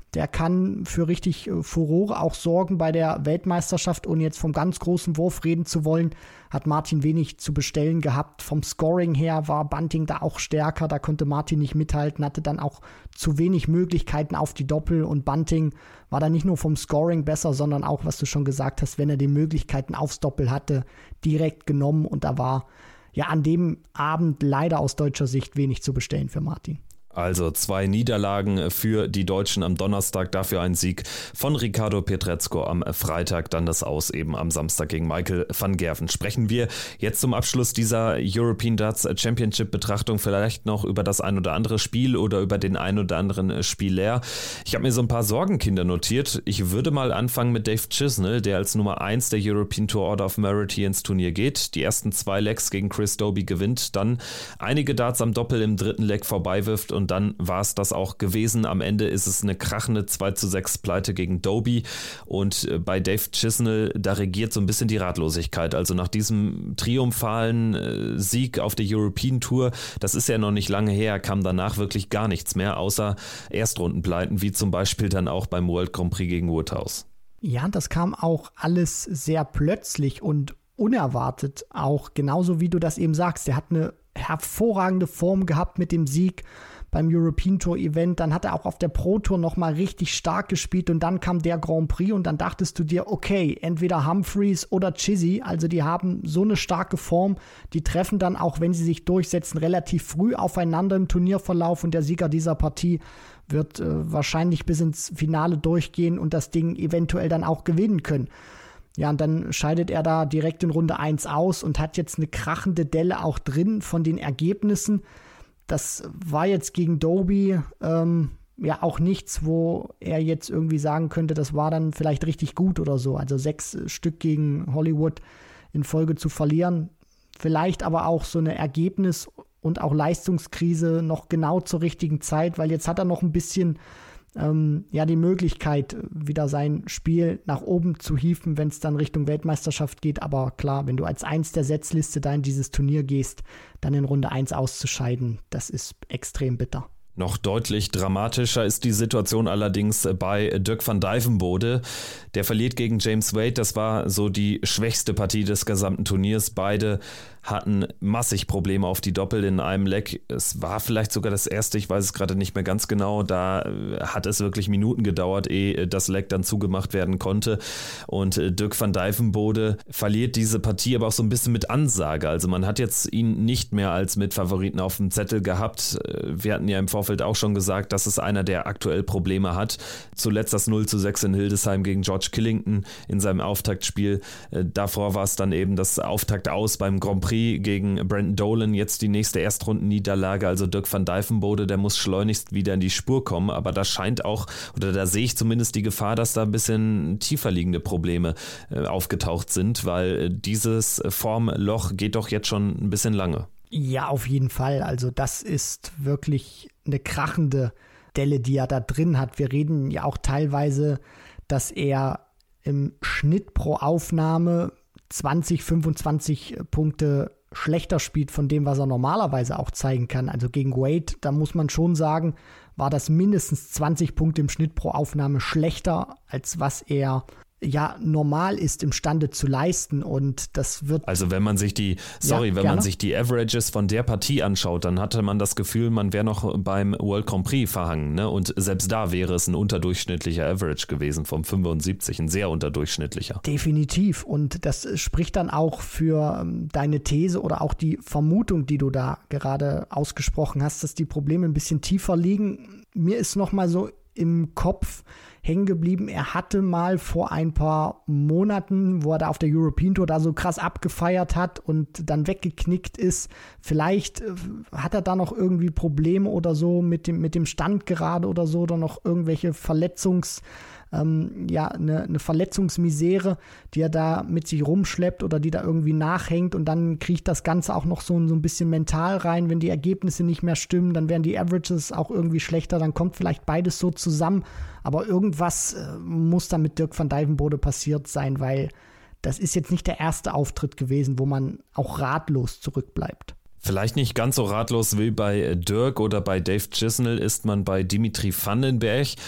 Der kann für richtig Furore auch sorgen bei der Weltmeisterschaft. Ohne jetzt vom ganz großen Wurf reden zu wollen, hat Martin wenig zu bestellen gehabt. Vom Scoring her war Bunting da auch stärker. Da konnte Martin nicht mithalten, hatte dann auch zu wenig Möglichkeiten auf die Doppel. Und Bunting war dann nicht nur vom Scoring besser, sondern auch, was du schon gesagt hast, wenn er die Möglichkeiten aufs Doppel hatte, direkt genommen. Und da war ja an dem Abend leider aus deutscher Sicht wenig zu bestellen für Martin. Also zwei Niederlagen für die Deutschen am Donnerstag, dafür ein Sieg von Ricardo Pietrezco am Freitag, dann das Aus eben am Samstag gegen Michael van Gerven. Sprechen wir jetzt zum Abschluss dieser European Darts Championship Betrachtung vielleicht noch über das ein oder andere Spiel oder über den ein oder anderen Spieler. Ich habe mir so ein paar Sorgenkinder notiert. Ich würde mal anfangen mit Dave Chisnell, der als Nummer eins der European Tour Order of Merit hier ins Turnier geht. Die ersten zwei Legs gegen Chris Dobey gewinnt, dann einige Darts am Doppel im dritten Leg vorbeiwirft und dann war es das auch gewesen. Am Ende ist es eine krachende zwei zu sechs Pleite gegen Dobey und bei Dave Chisnell, da regiert so ein bisschen die Ratlosigkeit. Also nach diesem triumphalen Sieg auf der European Tour, das ist ja noch nicht lange her, kam danach wirklich gar nichts mehr, außer Erstrundenpleiten, wie zum Beispiel dann auch beim World Grand Prix gegen Woodhouse. Ja, das kam auch alles sehr plötzlich und unerwartet, auch genauso wie du das eben sagst. Er hat eine hervorragende Form gehabt mit dem Sieg beim European Tour Event, dann hat er auch auf der Pro Tour nochmal richtig stark gespielt und dann kam der Grand Prix und dann dachtest du dir, okay, entweder Humphreys oder Chizzy, also die haben so eine starke Form, die treffen dann auch, wenn sie sich durchsetzen, relativ früh aufeinander im Turnierverlauf und der Sieger dieser Partie wird äh, wahrscheinlich bis ins Finale durchgehen und das Ding eventuell dann auch gewinnen können. Ja, und dann scheidet er da direkt in Runde eins aus und hat jetzt eine krachende Delle auch drin von den Ergebnissen. Das war jetzt gegen Dobey ähm, ja auch nichts, wo er jetzt irgendwie sagen könnte, das war dann vielleicht richtig gut oder so. Also sechs Stück gegen Hollywood in Folge zu verlieren. Vielleicht aber auch so eine Ergebnis- und auch Leistungskrise noch genau zur richtigen Zeit, weil jetzt hat er noch ein bisschen ähm, ja die Möglichkeit, wieder sein Spiel nach oben zu hieven, wenn es dann Richtung Weltmeisterschaft geht. Aber klar, wenn du als Eins der Setzliste da in dieses Turnier gehst, dann in Runde eins auszuscheiden, das ist extrem bitter. Noch deutlich dramatischer ist die Situation allerdings bei Dirk van Dijvenbode. Der verliert gegen James Wade. Das war so die schwächste Partie des gesamten Turniers. Beide hatten massig Probleme auf die Doppel in einem Leg. Es war vielleicht sogar das erste, ich weiß es gerade nicht mehr ganz genau. Da hat es wirklich Minuten gedauert, ehe das Leg dann zugemacht werden konnte. Und Dirk van Dijvenbode verliert diese Partie aber auch so ein bisschen mit Ansage. Also man hat jetzt ihn nicht mehr als Mitfavoriten auf dem Zettel gehabt. Wir hatten ja im Vorfeld auch schon gesagt, dass es einer, der aktuell Probleme hat. Zuletzt das null zu sechs in Hildesheim gegen George Killington in seinem Auftaktspiel. Davor war es dann eben das Auftakt aus beim Grand Prix gegen Brandon Dolan, jetzt die nächste Erstrundenniederlage, also Dirk van Dijvenbode, der muss schleunigst wieder in die Spur kommen, aber da scheint auch, oder da sehe ich zumindest die Gefahr, dass da ein bisschen tiefer liegende Probleme äh, aufgetaucht sind, weil dieses Formloch geht doch jetzt schon ein bisschen lange. Ja, auf jeden Fall, also das ist wirklich eine krachende Delle, die er da drin hat. Wir reden ja auch teilweise, dass er im Schnitt pro Aufnahme zwanzig, fünfundzwanzig Punkte schlechter spielt von dem, was er normalerweise auch zeigen kann. Also gegen Wade, da muss man schon sagen, war das mindestens zwanzig Punkte im Schnitt pro Aufnahme schlechter, als was er ja normal ist, imstande zu leisten, und das wird... Also wenn man sich die, sorry, ja, wenn gerne. man sich die Averages von der Partie anschaut, dann hatte man das Gefühl, man wäre noch beim World Grand Prix verhangen, ne? Und selbst da wäre es ein unterdurchschnittlicher Average gewesen vom fünfundsiebzig, ein sehr unterdurchschnittlicher. Definitiv, und das spricht dann auch für deine These oder auch die Vermutung, die du da gerade ausgesprochen hast, dass die Probleme ein bisschen tiefer liegen. Mir ist noch mal so im Kopf hängen geblieben, er hatte mal vor ein paar Monaten, wo er da auf der European Tour da so krass abgefeiert hat und dann weggeknickt ist, vielleicht hat er da noch irgendwie Probleme oder so mit dem, mit dem Stand gerade oder so, oder noch irgendwelche Verletzungs- Ähm, ja, eine, eine Verletzungsmisere, die er da mit sich rumschleppt oder die da irgendwie nachhängt, und dann kriegt das Ganze auch noch so, so ein bisschen mental rein, wenn die Ergebnisse nicht mehr stimmen, dann werden die Averages auch irgendwie schlechter, dann kommt vielleicht beides so zusammen, aber irgendwas äh, muss da mit Dirk van Dijvenbode passiert sein, weil das ist jetzt nicht der erste Auftritt gewesen, wo man auch ratlos zurückbleibt. Vielleicht nicht ganz so ratlos wie bei Dirk oder bei Dave Chisnell ist man bei Dimitri Vandenberg.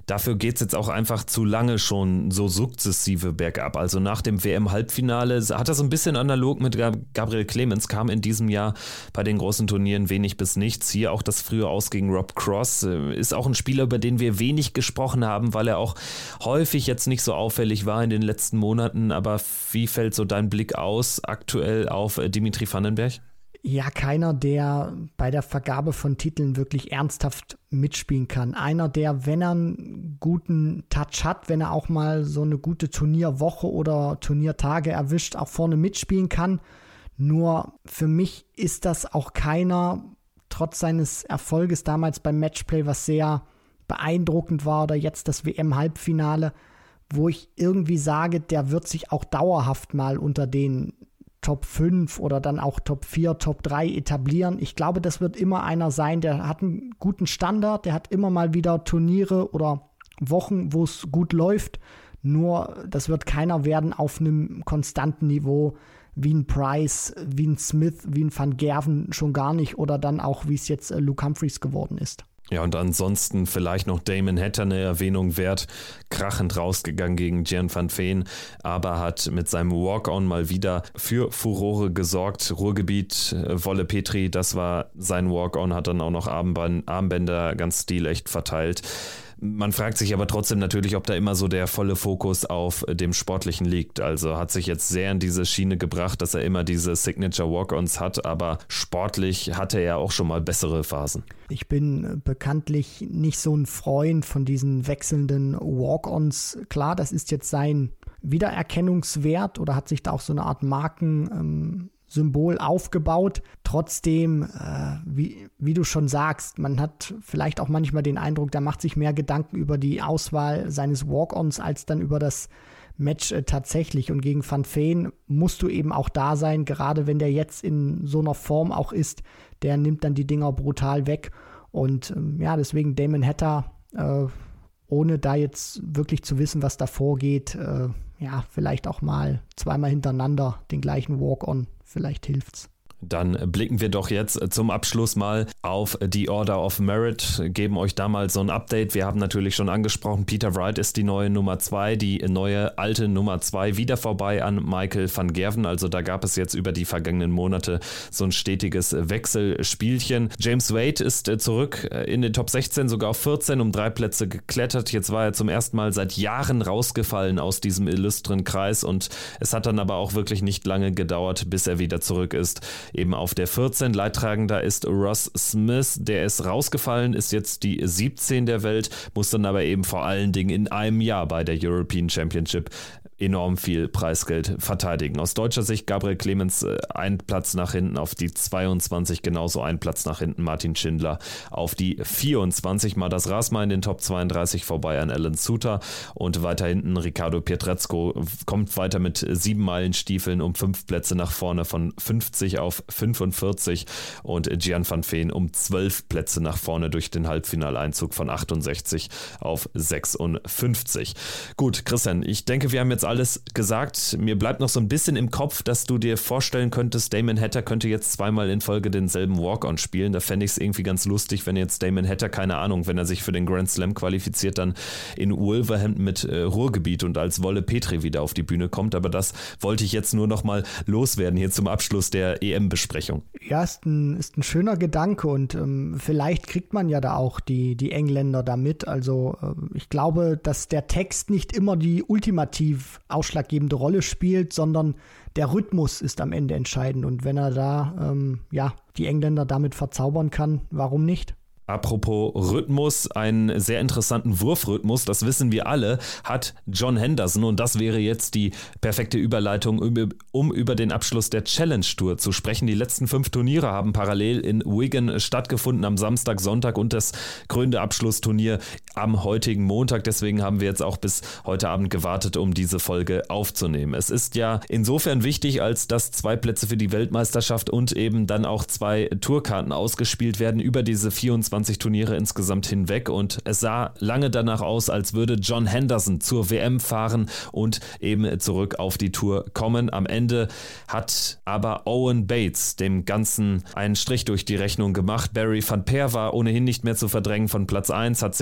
dafür geht es jetzt auch einfach zu lange schon so sukzessive bergab. Also nach dem W M-Halbfinale hat er so ein bisschen analog mit Gabriel Clemens, kam in diesem Jahr bei den großen Turnieren wenig bis nichts. Hier auch das frühe Aus gegen Rob Cross. Ist auch ein Spieler, über den wir wenig gesprochen haben, weil er auch häufig jetzt nicht so auffällig war in den letzten Monaten. Aber wie fällt so dein Blick aus aktuell auf Dimitri Vandenberg? Ja, keiner, der bei der Vergabe von Titeln wirklich ernsthaft mitspielen kann. Einer, der, wenn er einen guten Touch hat, wenn er auch mal so eine gute Turnierwoche oder Turniertage erwischt, auch vorne mitspielen kann. Nur für mich ist das auch keiner, trotz seines Erfolges damals beim Matchplay, was sehr beeindruckend war, oder jetzt das W M-Halbfinale, wo ich irgendwie sage, der wird sich auch dauerhaft mal unter den Top fünf oder dann auch Top vier, Top drei etablieren. Ich glaube, das wird immer einer sein, der hat einen guten Standard, der hat immer mal wieder Turniere oder Wochen, wo es gut läuft. Nur, das wird keiner werden auf einem konstanten Niveau wie ein Price, wie ein Smith, wie ein Van Gerven schon gar nicht oder dann auch, wie es jetzt äh, Luke Humphries geworden ist. Ja, und ansonsten vielleicht noch Damon Hatter eine Erwähnung wert, krachend rausgegangen gegen Gian van Veen, aber hat mit seinem Walk-On mal wieder für Furore gesorgt. Ruhrgebiet, Wolle Petri, das war sein Walk-On, hat dann auch noch Armbänder ganz stilecht verteilt. Man fragt sich aber trotzdem natürlich, ob da immer so der volle Fokus auf dem Sportlichen liegt. Also hat sich jetzt sehr in diese Schiene gebracht, dass er immer diese Signature Walk-Ons hat, aber sportlich hatte er auch schon mal bessere Phasen. Ich bin bekanntlich nicht so ein Freund von diesen wechselnden Walk-Ons. Klar, das ist jetzt sein Wiedererkennungswert oder hat sich da auch so eine Art Marken ähm, Symbol aufgebaut. Trotzdem, äh, wie, wie du schon sagst, man hat vielleicht auch manchmal den Eindruck, der macht sich mehr Gedanken über die Auswahl seines Walk-Ons als dann über das Match äh, tatsächlich. Und gegen Van Veen musst du eben auch da sein, gerade wenn der jetzt in so einer Form auch ist, der nimmt dann die Dinger brutal weg. Und ähm, ja, deswegen Damon Hatter, äh, ohne da jetzt wirklich zu wissen, was da vorgeht, äh, ja, vielleicht auch mal zweimal hintereinander den gleichen Walk-On. Vielleicht hilft's. Dann blicken wir doch jetzt zum Abschluss mal auf die Order of Merit, geben euch da mal so ein Update. Wir haben natürlich schon angesprochen, Peter Wright ist die neue Nummer zwei, die neue alte Nummer zwei, wieder vorbei an Michael van Gerven. Also da gab es jetzt über die vergangenen Monate so ein stetiges Wechselspielchen. James Wade ist zurück in den Top sechzehn, sogar auf vierzehn, um drei Plätze geklettert. Jetzt war er zum ersten Mal seit Jahren rausgefallen aus diesem illustren Kreis und es hat dann aber auch wirklich nicht lange gedauert, bis er wieder zurück ist. Eben auf der vierzehn, Leidtragender ist Ross Smith, der ist rausgefallen, ist jetzt die siebzehn der Welt, muss dann aber eben vor allen Dingen in einem Jahr bei der European Championship enorm viel Preisgeld verteidigen. Aus deutscher Sicht Gabriel Clemens äh, ein Platz nach hinten auf die zweiundzwanzig, genauso ein Platz nach hinten Martin Schindler auf die vierundzwanzig. Mardas Rasma in den Top zweiunddreißig vorbei an Alan Suter und weiter hinten Riccardo Pietrezco kommt weiter mit sieben Meilenstiefeln um fünf Plätze nach vorne von fünfzig auf fünfundvierzig und Gian van Veen um zwölf Plätze nach vorne durch den Halbfinaleinzug von achtundsechzig auf sechsundfünfzig. Gut, Christian, ich denke, wir haben jetzt alles gesagt. Mir bleibt noch so ein bisschen im Kopf, dass du dir vorstellen könntest, Damon Hatter könnte jetzt zweimal in Folge denselben Walk-On spielen. Da fände ich es irgendwie ganz lustig, wenn jetzt Damon Hatter, keine Ahnung, wenn er sich für den Grand Slam qualifiziert, dann in Wolverhampton mit äh, Ruhrgebiet und als Wolle Petri wieder auf die Bühne kommt. Aber das wollte ich jetzt nur noch mal loswerden hier zum Abschluss der E M-Besprechung. Ja, ist ein, ist ein schöner Gedanke und ähm, vielleicht kriegt man ja da auch die, die Engländer da mit. Also äh, ich glaube, dass der Text nicht immer die ultimativ ausschlaggebende Rolle spielt, sondern der Rhythmus ist am Ende entscheidend. Und wenn er da ähm, ja, die Engländer damit verzaubern kann, warum nicht? Apropos Rhythmus, einen sehr interessanten Wurfrhythmus, das wissen wir alle, hat John Henderson und das wäre jetzt die perfekte Überleitung, um über den Abschluss der Challenge Tour zu sprechen. Die letzten fünf Turniere haben parallel in Wigan stattgefunden am Samstag, Sonntag und das krönende Abschlussturnier am heutigen Montag. Deswegen haben wir jetzt auch bis heute Abend gewartet, um diese Folge aufzunehmen. Es ist ja insofern wichtig, als dass zwei Plätze für die Weltmeisterschaft und eben dann auch zwei Tourkarten ausgespielt werden über diese vierundzwanzig Turniere insgesamt hinweg und es sah lange danach aus, als würde John Henderson zur W M fahren und eben zurück auf die Tour kommen. Am Ende hat aber Owen Bates dem Ganzen einen Strich durch die Rechnung gemacht. Barry van Peer war ohnehin nicht mehr zu verdrängen von Platz eins, hat sich dadurch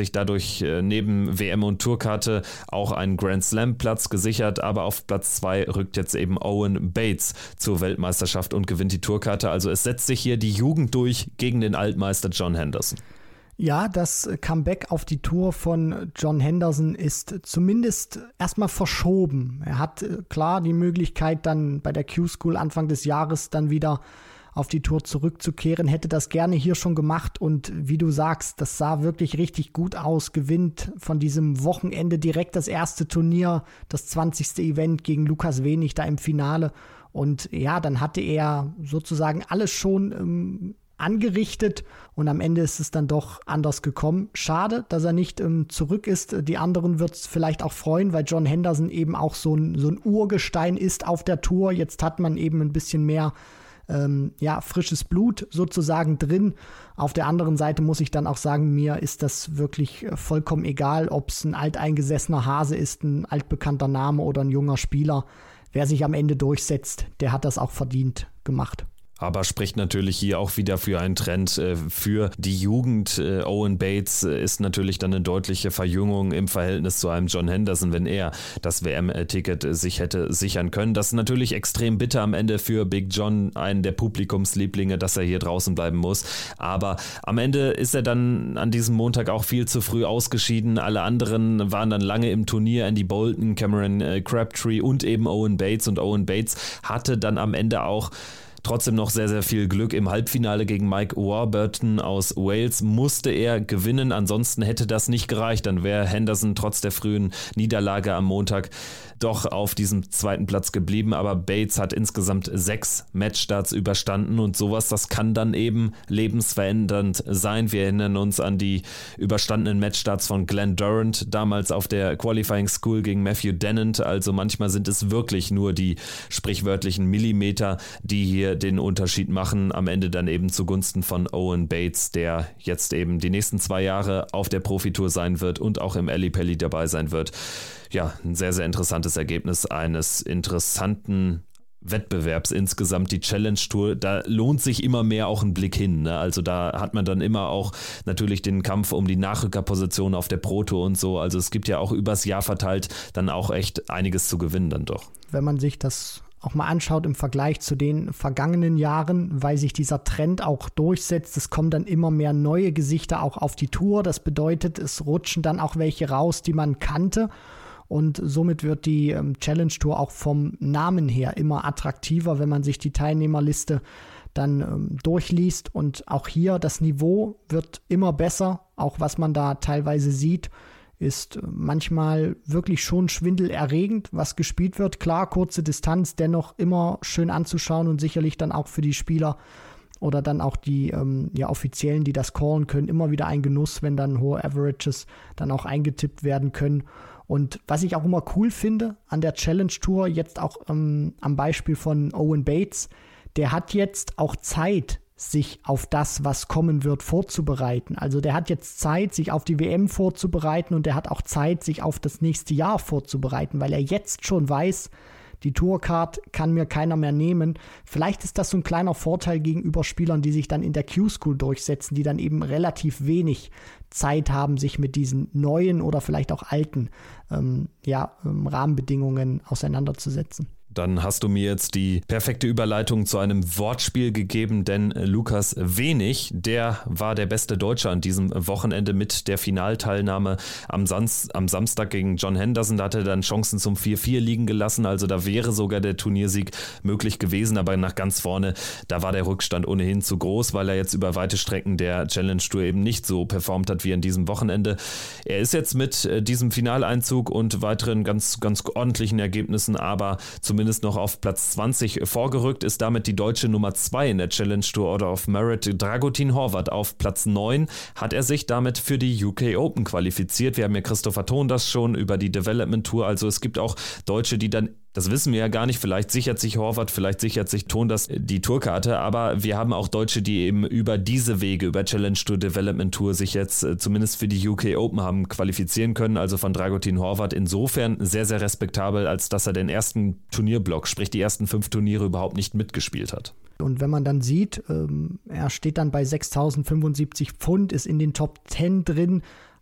dadurch äh, neben W M und Tourkarte auch einen Grand Slam Platz gesichert, aber auf Platz zwei rückt jetzt eben Owen Bates zur Weltmeisterschaft und gewinnt die Tourkarte. Also es setzt sich hier die Jugend durch gegen den Altmeister John Henderson. Ja, das Comeback auf die Tour von John Henderson ist zumindest erstmal verschoben. Er hat klar die Möglichkeit, dann bei der Q-School Anfang des Jahres dann wieder auf die Tour zurückzukehren, hätte das gerne hier schon gemacht und wie du sagst, das sah wirklich richtig gut aus, gewinnt von diesem Wochenende direkt das erste Turnier, das zwanzigste Event gegen Lukas Wenig da im Finale und ja, dann hatte er sozusagen alles schon ähm, angerichtet und am Ende ist es dann doch anders gekommen. Schade, dass er nicht ähm, zurück ist. Die anderen wird es vielleicht auch freuen, weil John Henderson eben auch so ein, so ein Urgestein ist auf der Tour. Jetzt hat man eben ein bisschen mehr ähm, ja, frisches Blut sozusagen drin. Auf der anderen Seite muss ich dann auch sagen, mir ist das wirklich vollkommen egal, ob es ein alteingesessener Hase ist, ein altbekannter Name oder ein junger Spieler. Wer sich am Ende durchsetzt, der hat das auch verdient gemacht. Aber spricht natürlich hier auch wieder für einen Trend äh, für die Jugend. Äh, Owen Bates äh, ist natürlich dann eine deutliche Verjüngung im Verhältnis zu einem John Henderson, wenn er das W M-Ticket äh, sich hätte sichern können. Das ist natürlich extrem bitter am Ende für Big John, einen der Publikumslieblinge, dass er hier draußen bleiben muss. Aber am Ende ist er dann an diesem Montag auch viel zu früh ausgeschieden. Alle anderen waren dann lange im Turnier. Andy Bolton, Cameron äh, Crabtree und eben Owen Bates. Und Owen Bates hatte dann am Ende auch trotzdem noch sehr, sehr viel Glück. Im Halbfinale gegen Mike Warburton aus Wales musste er gewinnen. Ansonsten hätte das nicht gereicht. Dann wäre Henderson trotz der frühen Niederlage am Montag doch auf diesem zweiten Platz geblieben. Aber Bates hat insgesamt sechs Matchstarts überstanden und sowas, das kann dann eben lebensverändernd sein. Wir erinnern uns an die überstandenen Matchstarts von Glenn Durrant, damals auf der Qualifying School gegen Matthew Dennant. Also manchmal sind es wirklich nur die sprichwörtlichen Millimeter, die hier den Unterschied machen, am Ende dann eben zugunsten von Owen Bates, der jetzt eben die nächsten zwei Jahre auf der Profitour sein wird und auch im Ellipelli dabei sein wird. Ja, ein sehr, sehr interessantes Ergebnis eines interessanten Wettbewerbs insgesamt, die Challenge Tour, da lohnt sich immer mehr auch ein Blick hin, ne? Also da hat man dann immer auch natürlich den Kampf um die Nachrückerposition auf der Pro Tour und so, also es gibt ja auch übers Jahr verteilt dann auch echt einiges zu gewinnen dann doch. Wenn man sich das auch mal anschaut im Vergleich zu den vergangenen Jahren, weil sich dieser Trend auch durchsetzt. Es kommen dann immer mehr neue Gesichter auch auf die Tour. Das bedeutet, es rutschen dann auch welche raus, die man kannte. Und somit wird die ähm, Challenge Tour auch vom Namen her immer attraktiver, wenn man sich die Teilnehmerliste dann ähm, durchliest. Und auch hier das Niveau wird immer besser. Auch was man da teilweise sieht, ist manchmal wirklich schon schwindelerregend, was gespielt wird. Klar, kurze Distanz, dennoch immer schön anzuschauen und sicherlich dann auch für die Spieler oder dann auch die ähm, ja, Offiziellen, die das callen können, immer wieder ein Genuss, wenn dann hohe Averages dann auch eingetippt werden können. Und was ich auch immer cool finde an der Challenge Tour, jetzt auch ähm, am Beispiel von Owen Bates, der hat jetzt auch Zeit, sich auf das, was kommen wird, vorzubereiten. Also der hat jetzt Zeit, sich auf die W M vorzubereiten und der hat auch Zeit, sich auf das nächste Jahr vorzubereiten, weil er jetzt schon weiß, die Tourcard kann mir keiner mehr nehmen. Vielleicht ist das so ein kleiner Vorteil gegenüber Spielern, die sich dann in der Q-School durchsetzen, die dann eben relativ wenig Zeit haben, sich mit diesen neuen oder vielleicht auch alten ähm, ja, ähm, Rahmenbedingungen auseinanderzusetzen. Dann hast du mir jetzt die perfekte Überleitung zu einem Wortspiel gegeben, denn Lukas Wenig, der war der beste Deutsche an diesem Wochenende mit der Finalteilnahme am, Sans- am Samstag gegen John Henderson. Da hat er dann Chancen zum vier vier liegen gelassen, also da wäre sogar der Turniersieg möglich gewesen, aber nach ganz vorne, da war der Rückstand ohnehin zu groß, weil er jetzt über weite Strecken der Challenge Tour eben nicht so performt hat wie an diesem Wochenende. Er ist jetzt mit diesem Finaleinzug und weiteren ganz, ganz ordentlichen Ergebnissen, aber zumindest noch auf Platz zwanzig vorgerückt, ist damit die deutsche Nummer zwei in der Challenge Tour Order of Merit. Dragutin Horvat auf Platz neun hat er sich damit für die U K Open qualifiziert. Wir haben ja Christopher Tondas schon über die Development Tour, also es gibt auch Deutsche, die dann, das wissen wir ja gar nicht, vielleicht sichert sich Horvat, vielleicht sichert sich Tondas die Tourkarte, aber wir haben auch Deutsche, die eben über diese Wege, über Challenge Tour, Development Tour sich jetzt äh, zumindest für die U K Open haben qualifizieren können, also von Dragutin Horvat insofern sehr, sehr respektabel, als dass er den ersten Turnierblock, sprich die ersten fünf Turniere überhaupt nicht mitgespielt hat. Und wenn man dann sieht, ähm, er steht dann bei sechstausendfünfundsiebzig Pfund, ist in den Top zehn drin,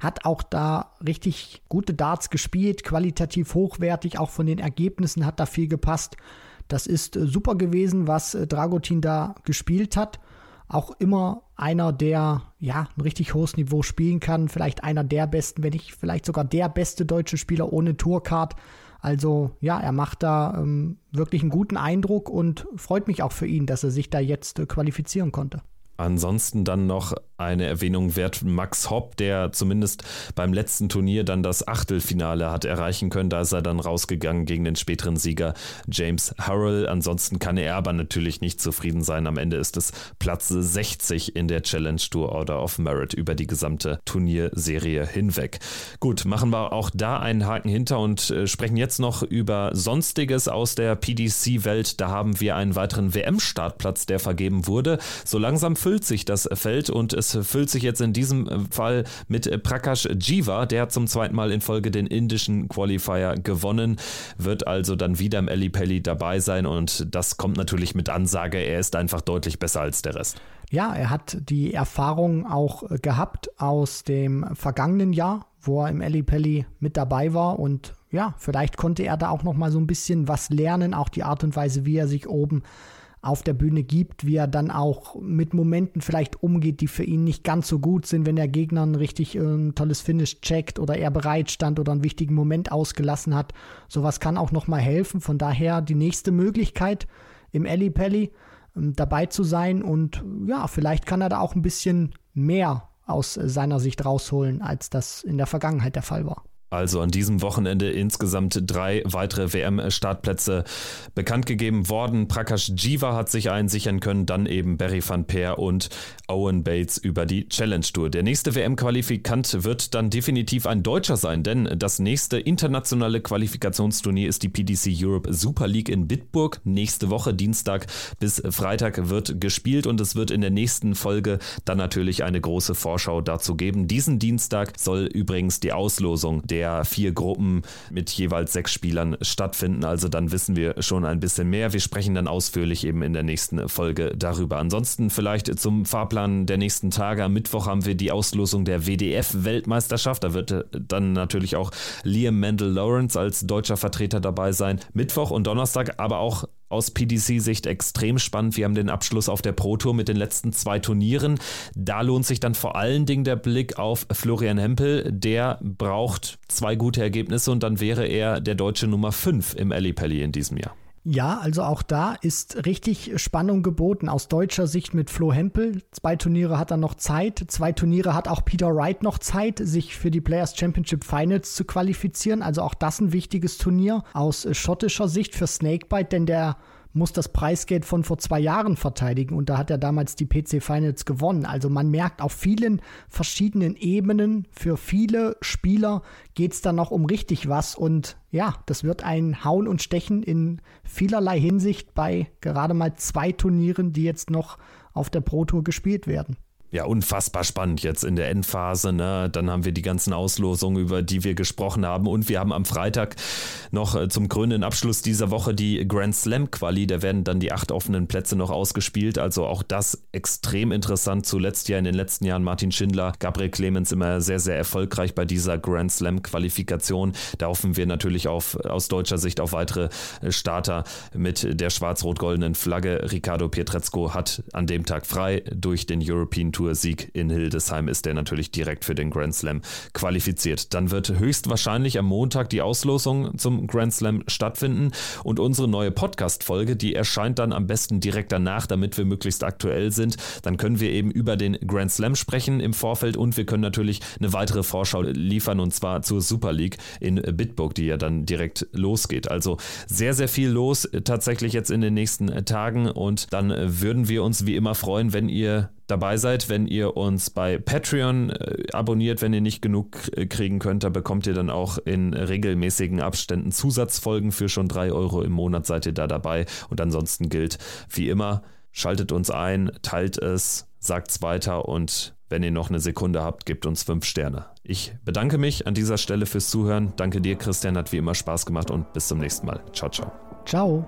hat auch da richtig gute Darts gespielt, qualitativ hochwertig, auch von den Ergebnissen hat da viel gepasst. Das ist super gewesen, was Dragutin da gespielt hat. Auch immer einer, der ja ein richtig hohes Niveau spielen kann. Vielleicht einer der besten, wenn nicht vielleicht sogar der beste deutsche Spieler ohne Tourcard. Also ja, er macht da ähm, wirklich einen guten Eindruck und freut mich auch für ihn, dass er sich da jetzt äh, qualifizieren konnte. Ansonsten dann noch eine Erwähnung wert Max Hopp, der zumindest beim letzten Turnier dann das Achtelfinale hat erreichen können. Da ist er dann rausgegangen gegen den späteren Sieger James Harrell. Ansonsten kann er aber natürlich nicht zufrieden sein. Am Ende ist es Platz sechzig in der Challenge Tour Order of Merit über die gesamte Turnierserie hinweg. Gut, machen wir auch da einen Haken hinter und äh, sprechen jetzt noch über Sonstiges aus der P D C-Welt. Da haben wir einen weiteren W M-Startplatz, der vergeben wurde. So langsam füllt sich das Feld und es füllt sich jetzt in diesem Fall mit Prakash Jiva, der hat zum zweiten Mal in Folge den indischen Qualifier gewonnen, wird also dann wieder im Ellipelli dabei sein und das kommt natürlich mit Ansage, er ist einfach deutlich besser als der Rest. Ja, er hat die Erfahrung auch gehabt aus dem vergangenen Jahr, wo er im Ellipelli mit dabei war und ja, vielleicht konnte er da auch noch mal so ein bisschen was lernen, auch die Art und Weise, wie er sich oben auf der Bühne gibt, wie er dann auch mit Momenten vielleicht umgeht, die für ihn nicht ganz so gut sind, wenn der Gegner ein richtig äh, tolles Finish checkt oder er bereit stand oder einen wichtigen Moment ausgelassen hat. Sowas kann auch nochmal helfen. Von daher die nächste Möglichkeit im Ellipelli äh, dabei zu sein und ja, vielleicht kann er da auch ein bisschen mehr aus äh, seiner Sicht rausholen, als das in der Vergangenheit der Fall war. Also an diesem Wochenende insgesamt drei weitere W M-Startplätze bekannt gegeben worden. Prakash Jiva hat sich einen sichern können, dann eben Barry van Peer und Owen Bates über die Challenge Tour. Der nächste W M-Qualifikant wird dann definitiv ein Deutscher sein, denn das nächste internationale Qualifikationsturnier ist die P D C Europe Super League in Bitburg. Nächste Woche, Dienstag bis Freitag, wird gespielt und es wird in der nächsten Folge dann natürlich eine große Vorschau dazu geben. Diesen Dienstag soll übrigens die Auslosung der der vier Gruppen mit jeweils sechs Spielern stattfinden. Also dann wissen wir schon ein bisschen mehr. Wir sprechen dann ausführlich eben in der nächsten Folge darüber. Ansonsten vielleicht zum Fahrplan der nächsten Tage. Am Mittwoch haben wir die Auslosung der W D F-Weltmeisterschaft. Da wird dann natürlich auch Liam Mendel-Lawrence als deutscher Vertreter dabei sein. Mittwoch und Donnerstag aber auch aus P D C-Sicht extrem spannend. Wir haben den Abschluss auf der Pro Tour mit den letzten zwei Turnieren. Da lohnt sich dann vor allen Dingen der Blick auf Florian Hempel. Der braucht zwei gute Ergebnisse und dann wäre er der deutsche Nummer fünf im Ellipelli in diesem Jahr. Ja, also auch da ist richtig Spannung geboten aus deutscher Sicht mit Flo Hempel. Zwei Turniere hat er noch Zeit. Zwei Turniere hat auch Peter Wright noch Zeit, sich für die Players Championship Finals zu qualifizieren. Also auch das ein wichtiges Turnier aus schottischer Sicht für Snakebite, denn der muss das Preisgeld von vor zwei Jahren verteidigen und da hat er damals die P C Finals gewonnen. Also man merkt, auf vielen verschiedenen Ebenen für viele Spieler geht es dann noch um richtig was und ja, das wird ein Hauen und Stechen in vielerlei Hinsicht bei gerade mal zwei Turnieren, die jetzt noch auf der Pro Tour gespielt werden. Ja, unfassbar spannend jetzt in der Endphase, ne? Dann haben wir die ganzen Auslosungen, über die wir gesprochen haben und wir haben am Freitag noch zum krönenden Abschluss dieser Woche die Grand Slam Quali, da werden dann die acht offenen Plätze noch ausgespielt, also auch das extrem interessant, zuletzt ja in den letzten Jahren Martin Schindler, Gabriel Clemens immer sehr, sehr erfolgreich bei dieser Grand Slam Qualifikation, da hoffen wir natürlich auf, aus deutscher Sicht auf weitere Starter mit der schwarz-rot-goldenen Flagge. Riccardo Pietrezco hat an dem Tag frei durch den European Tour Sieg in Hildesheim ist der natürlich direkt für den Grand Slam qualifiziert. Dann wird höchstwahrscheinlich am Montag die Auslosung zum Grand Slam stattfinden und unsere neue Podcast-Folge, die erscheint dann am besten direkt danach, damit wir möglichst aktuell sind. Dann können wir eben über den Grand Slam sprechen im Vorfeld und wir können natürlich eine weitere Vorschau liefern und zwar zur Super League in Bitburg, die ja dann direkt losgeht. Also sehr, sehr viel los tatsächlich jetzt in den nächsten Tagen und dann würden wir uns wie immer freuen, wenn ihr dabei seid, wenn ihr uns bei Patreon äh, abonniert, wenn ihr nicht genug äh, kriegen könnt, da bekommt ihr dann auch in regelmäßigen Abständen Zusatzfolgen für schon drei Euro im Monat seid ihr da dabei und ansonsten gilt wie immer, schaltet uns ein, teilt es, sagt's weiter und wenn ihr noch eine Sekunde habt, gebt uns fünf Sterne. Ich bedanke mich an dieser Stelle fürs Zuhören, danke dir Christian, hat wie immer Spaß gemacht und bis zum nächsten Mal. Ciao, ciao. Ciao.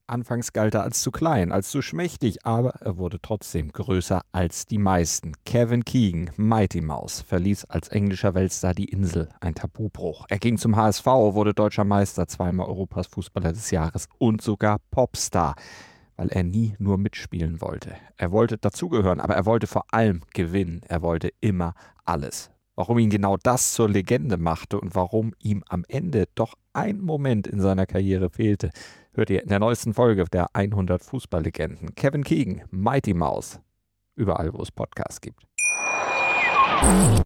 Anfangs galt er als zu klein, als zu schmächtig, aber er wurde trotzdem größer als die meisten. Kevin Keegan, Mighty Mouse, verließ als englischer Weltstar die Insel, ein Tabubruch. Er ging zum H S V, wurde deutscher Meister, zweimal Europas Fußballer des Jahres und sogar Popstar, weil er nie nur mitspielen wollte. Er wollte dazugehören, aber er wollte vor allem gewinnen. Er wollte immer alles. Warum ihn genau das zur Legende machte und warum ihm am Ende doch ein Moment in seiner Karriere fehlte, hört ihr in der neuesten Folge der hundert Fußballlegenden. Kevin Keegan, Mighty Mouse, überall wo es Podcasts gibt.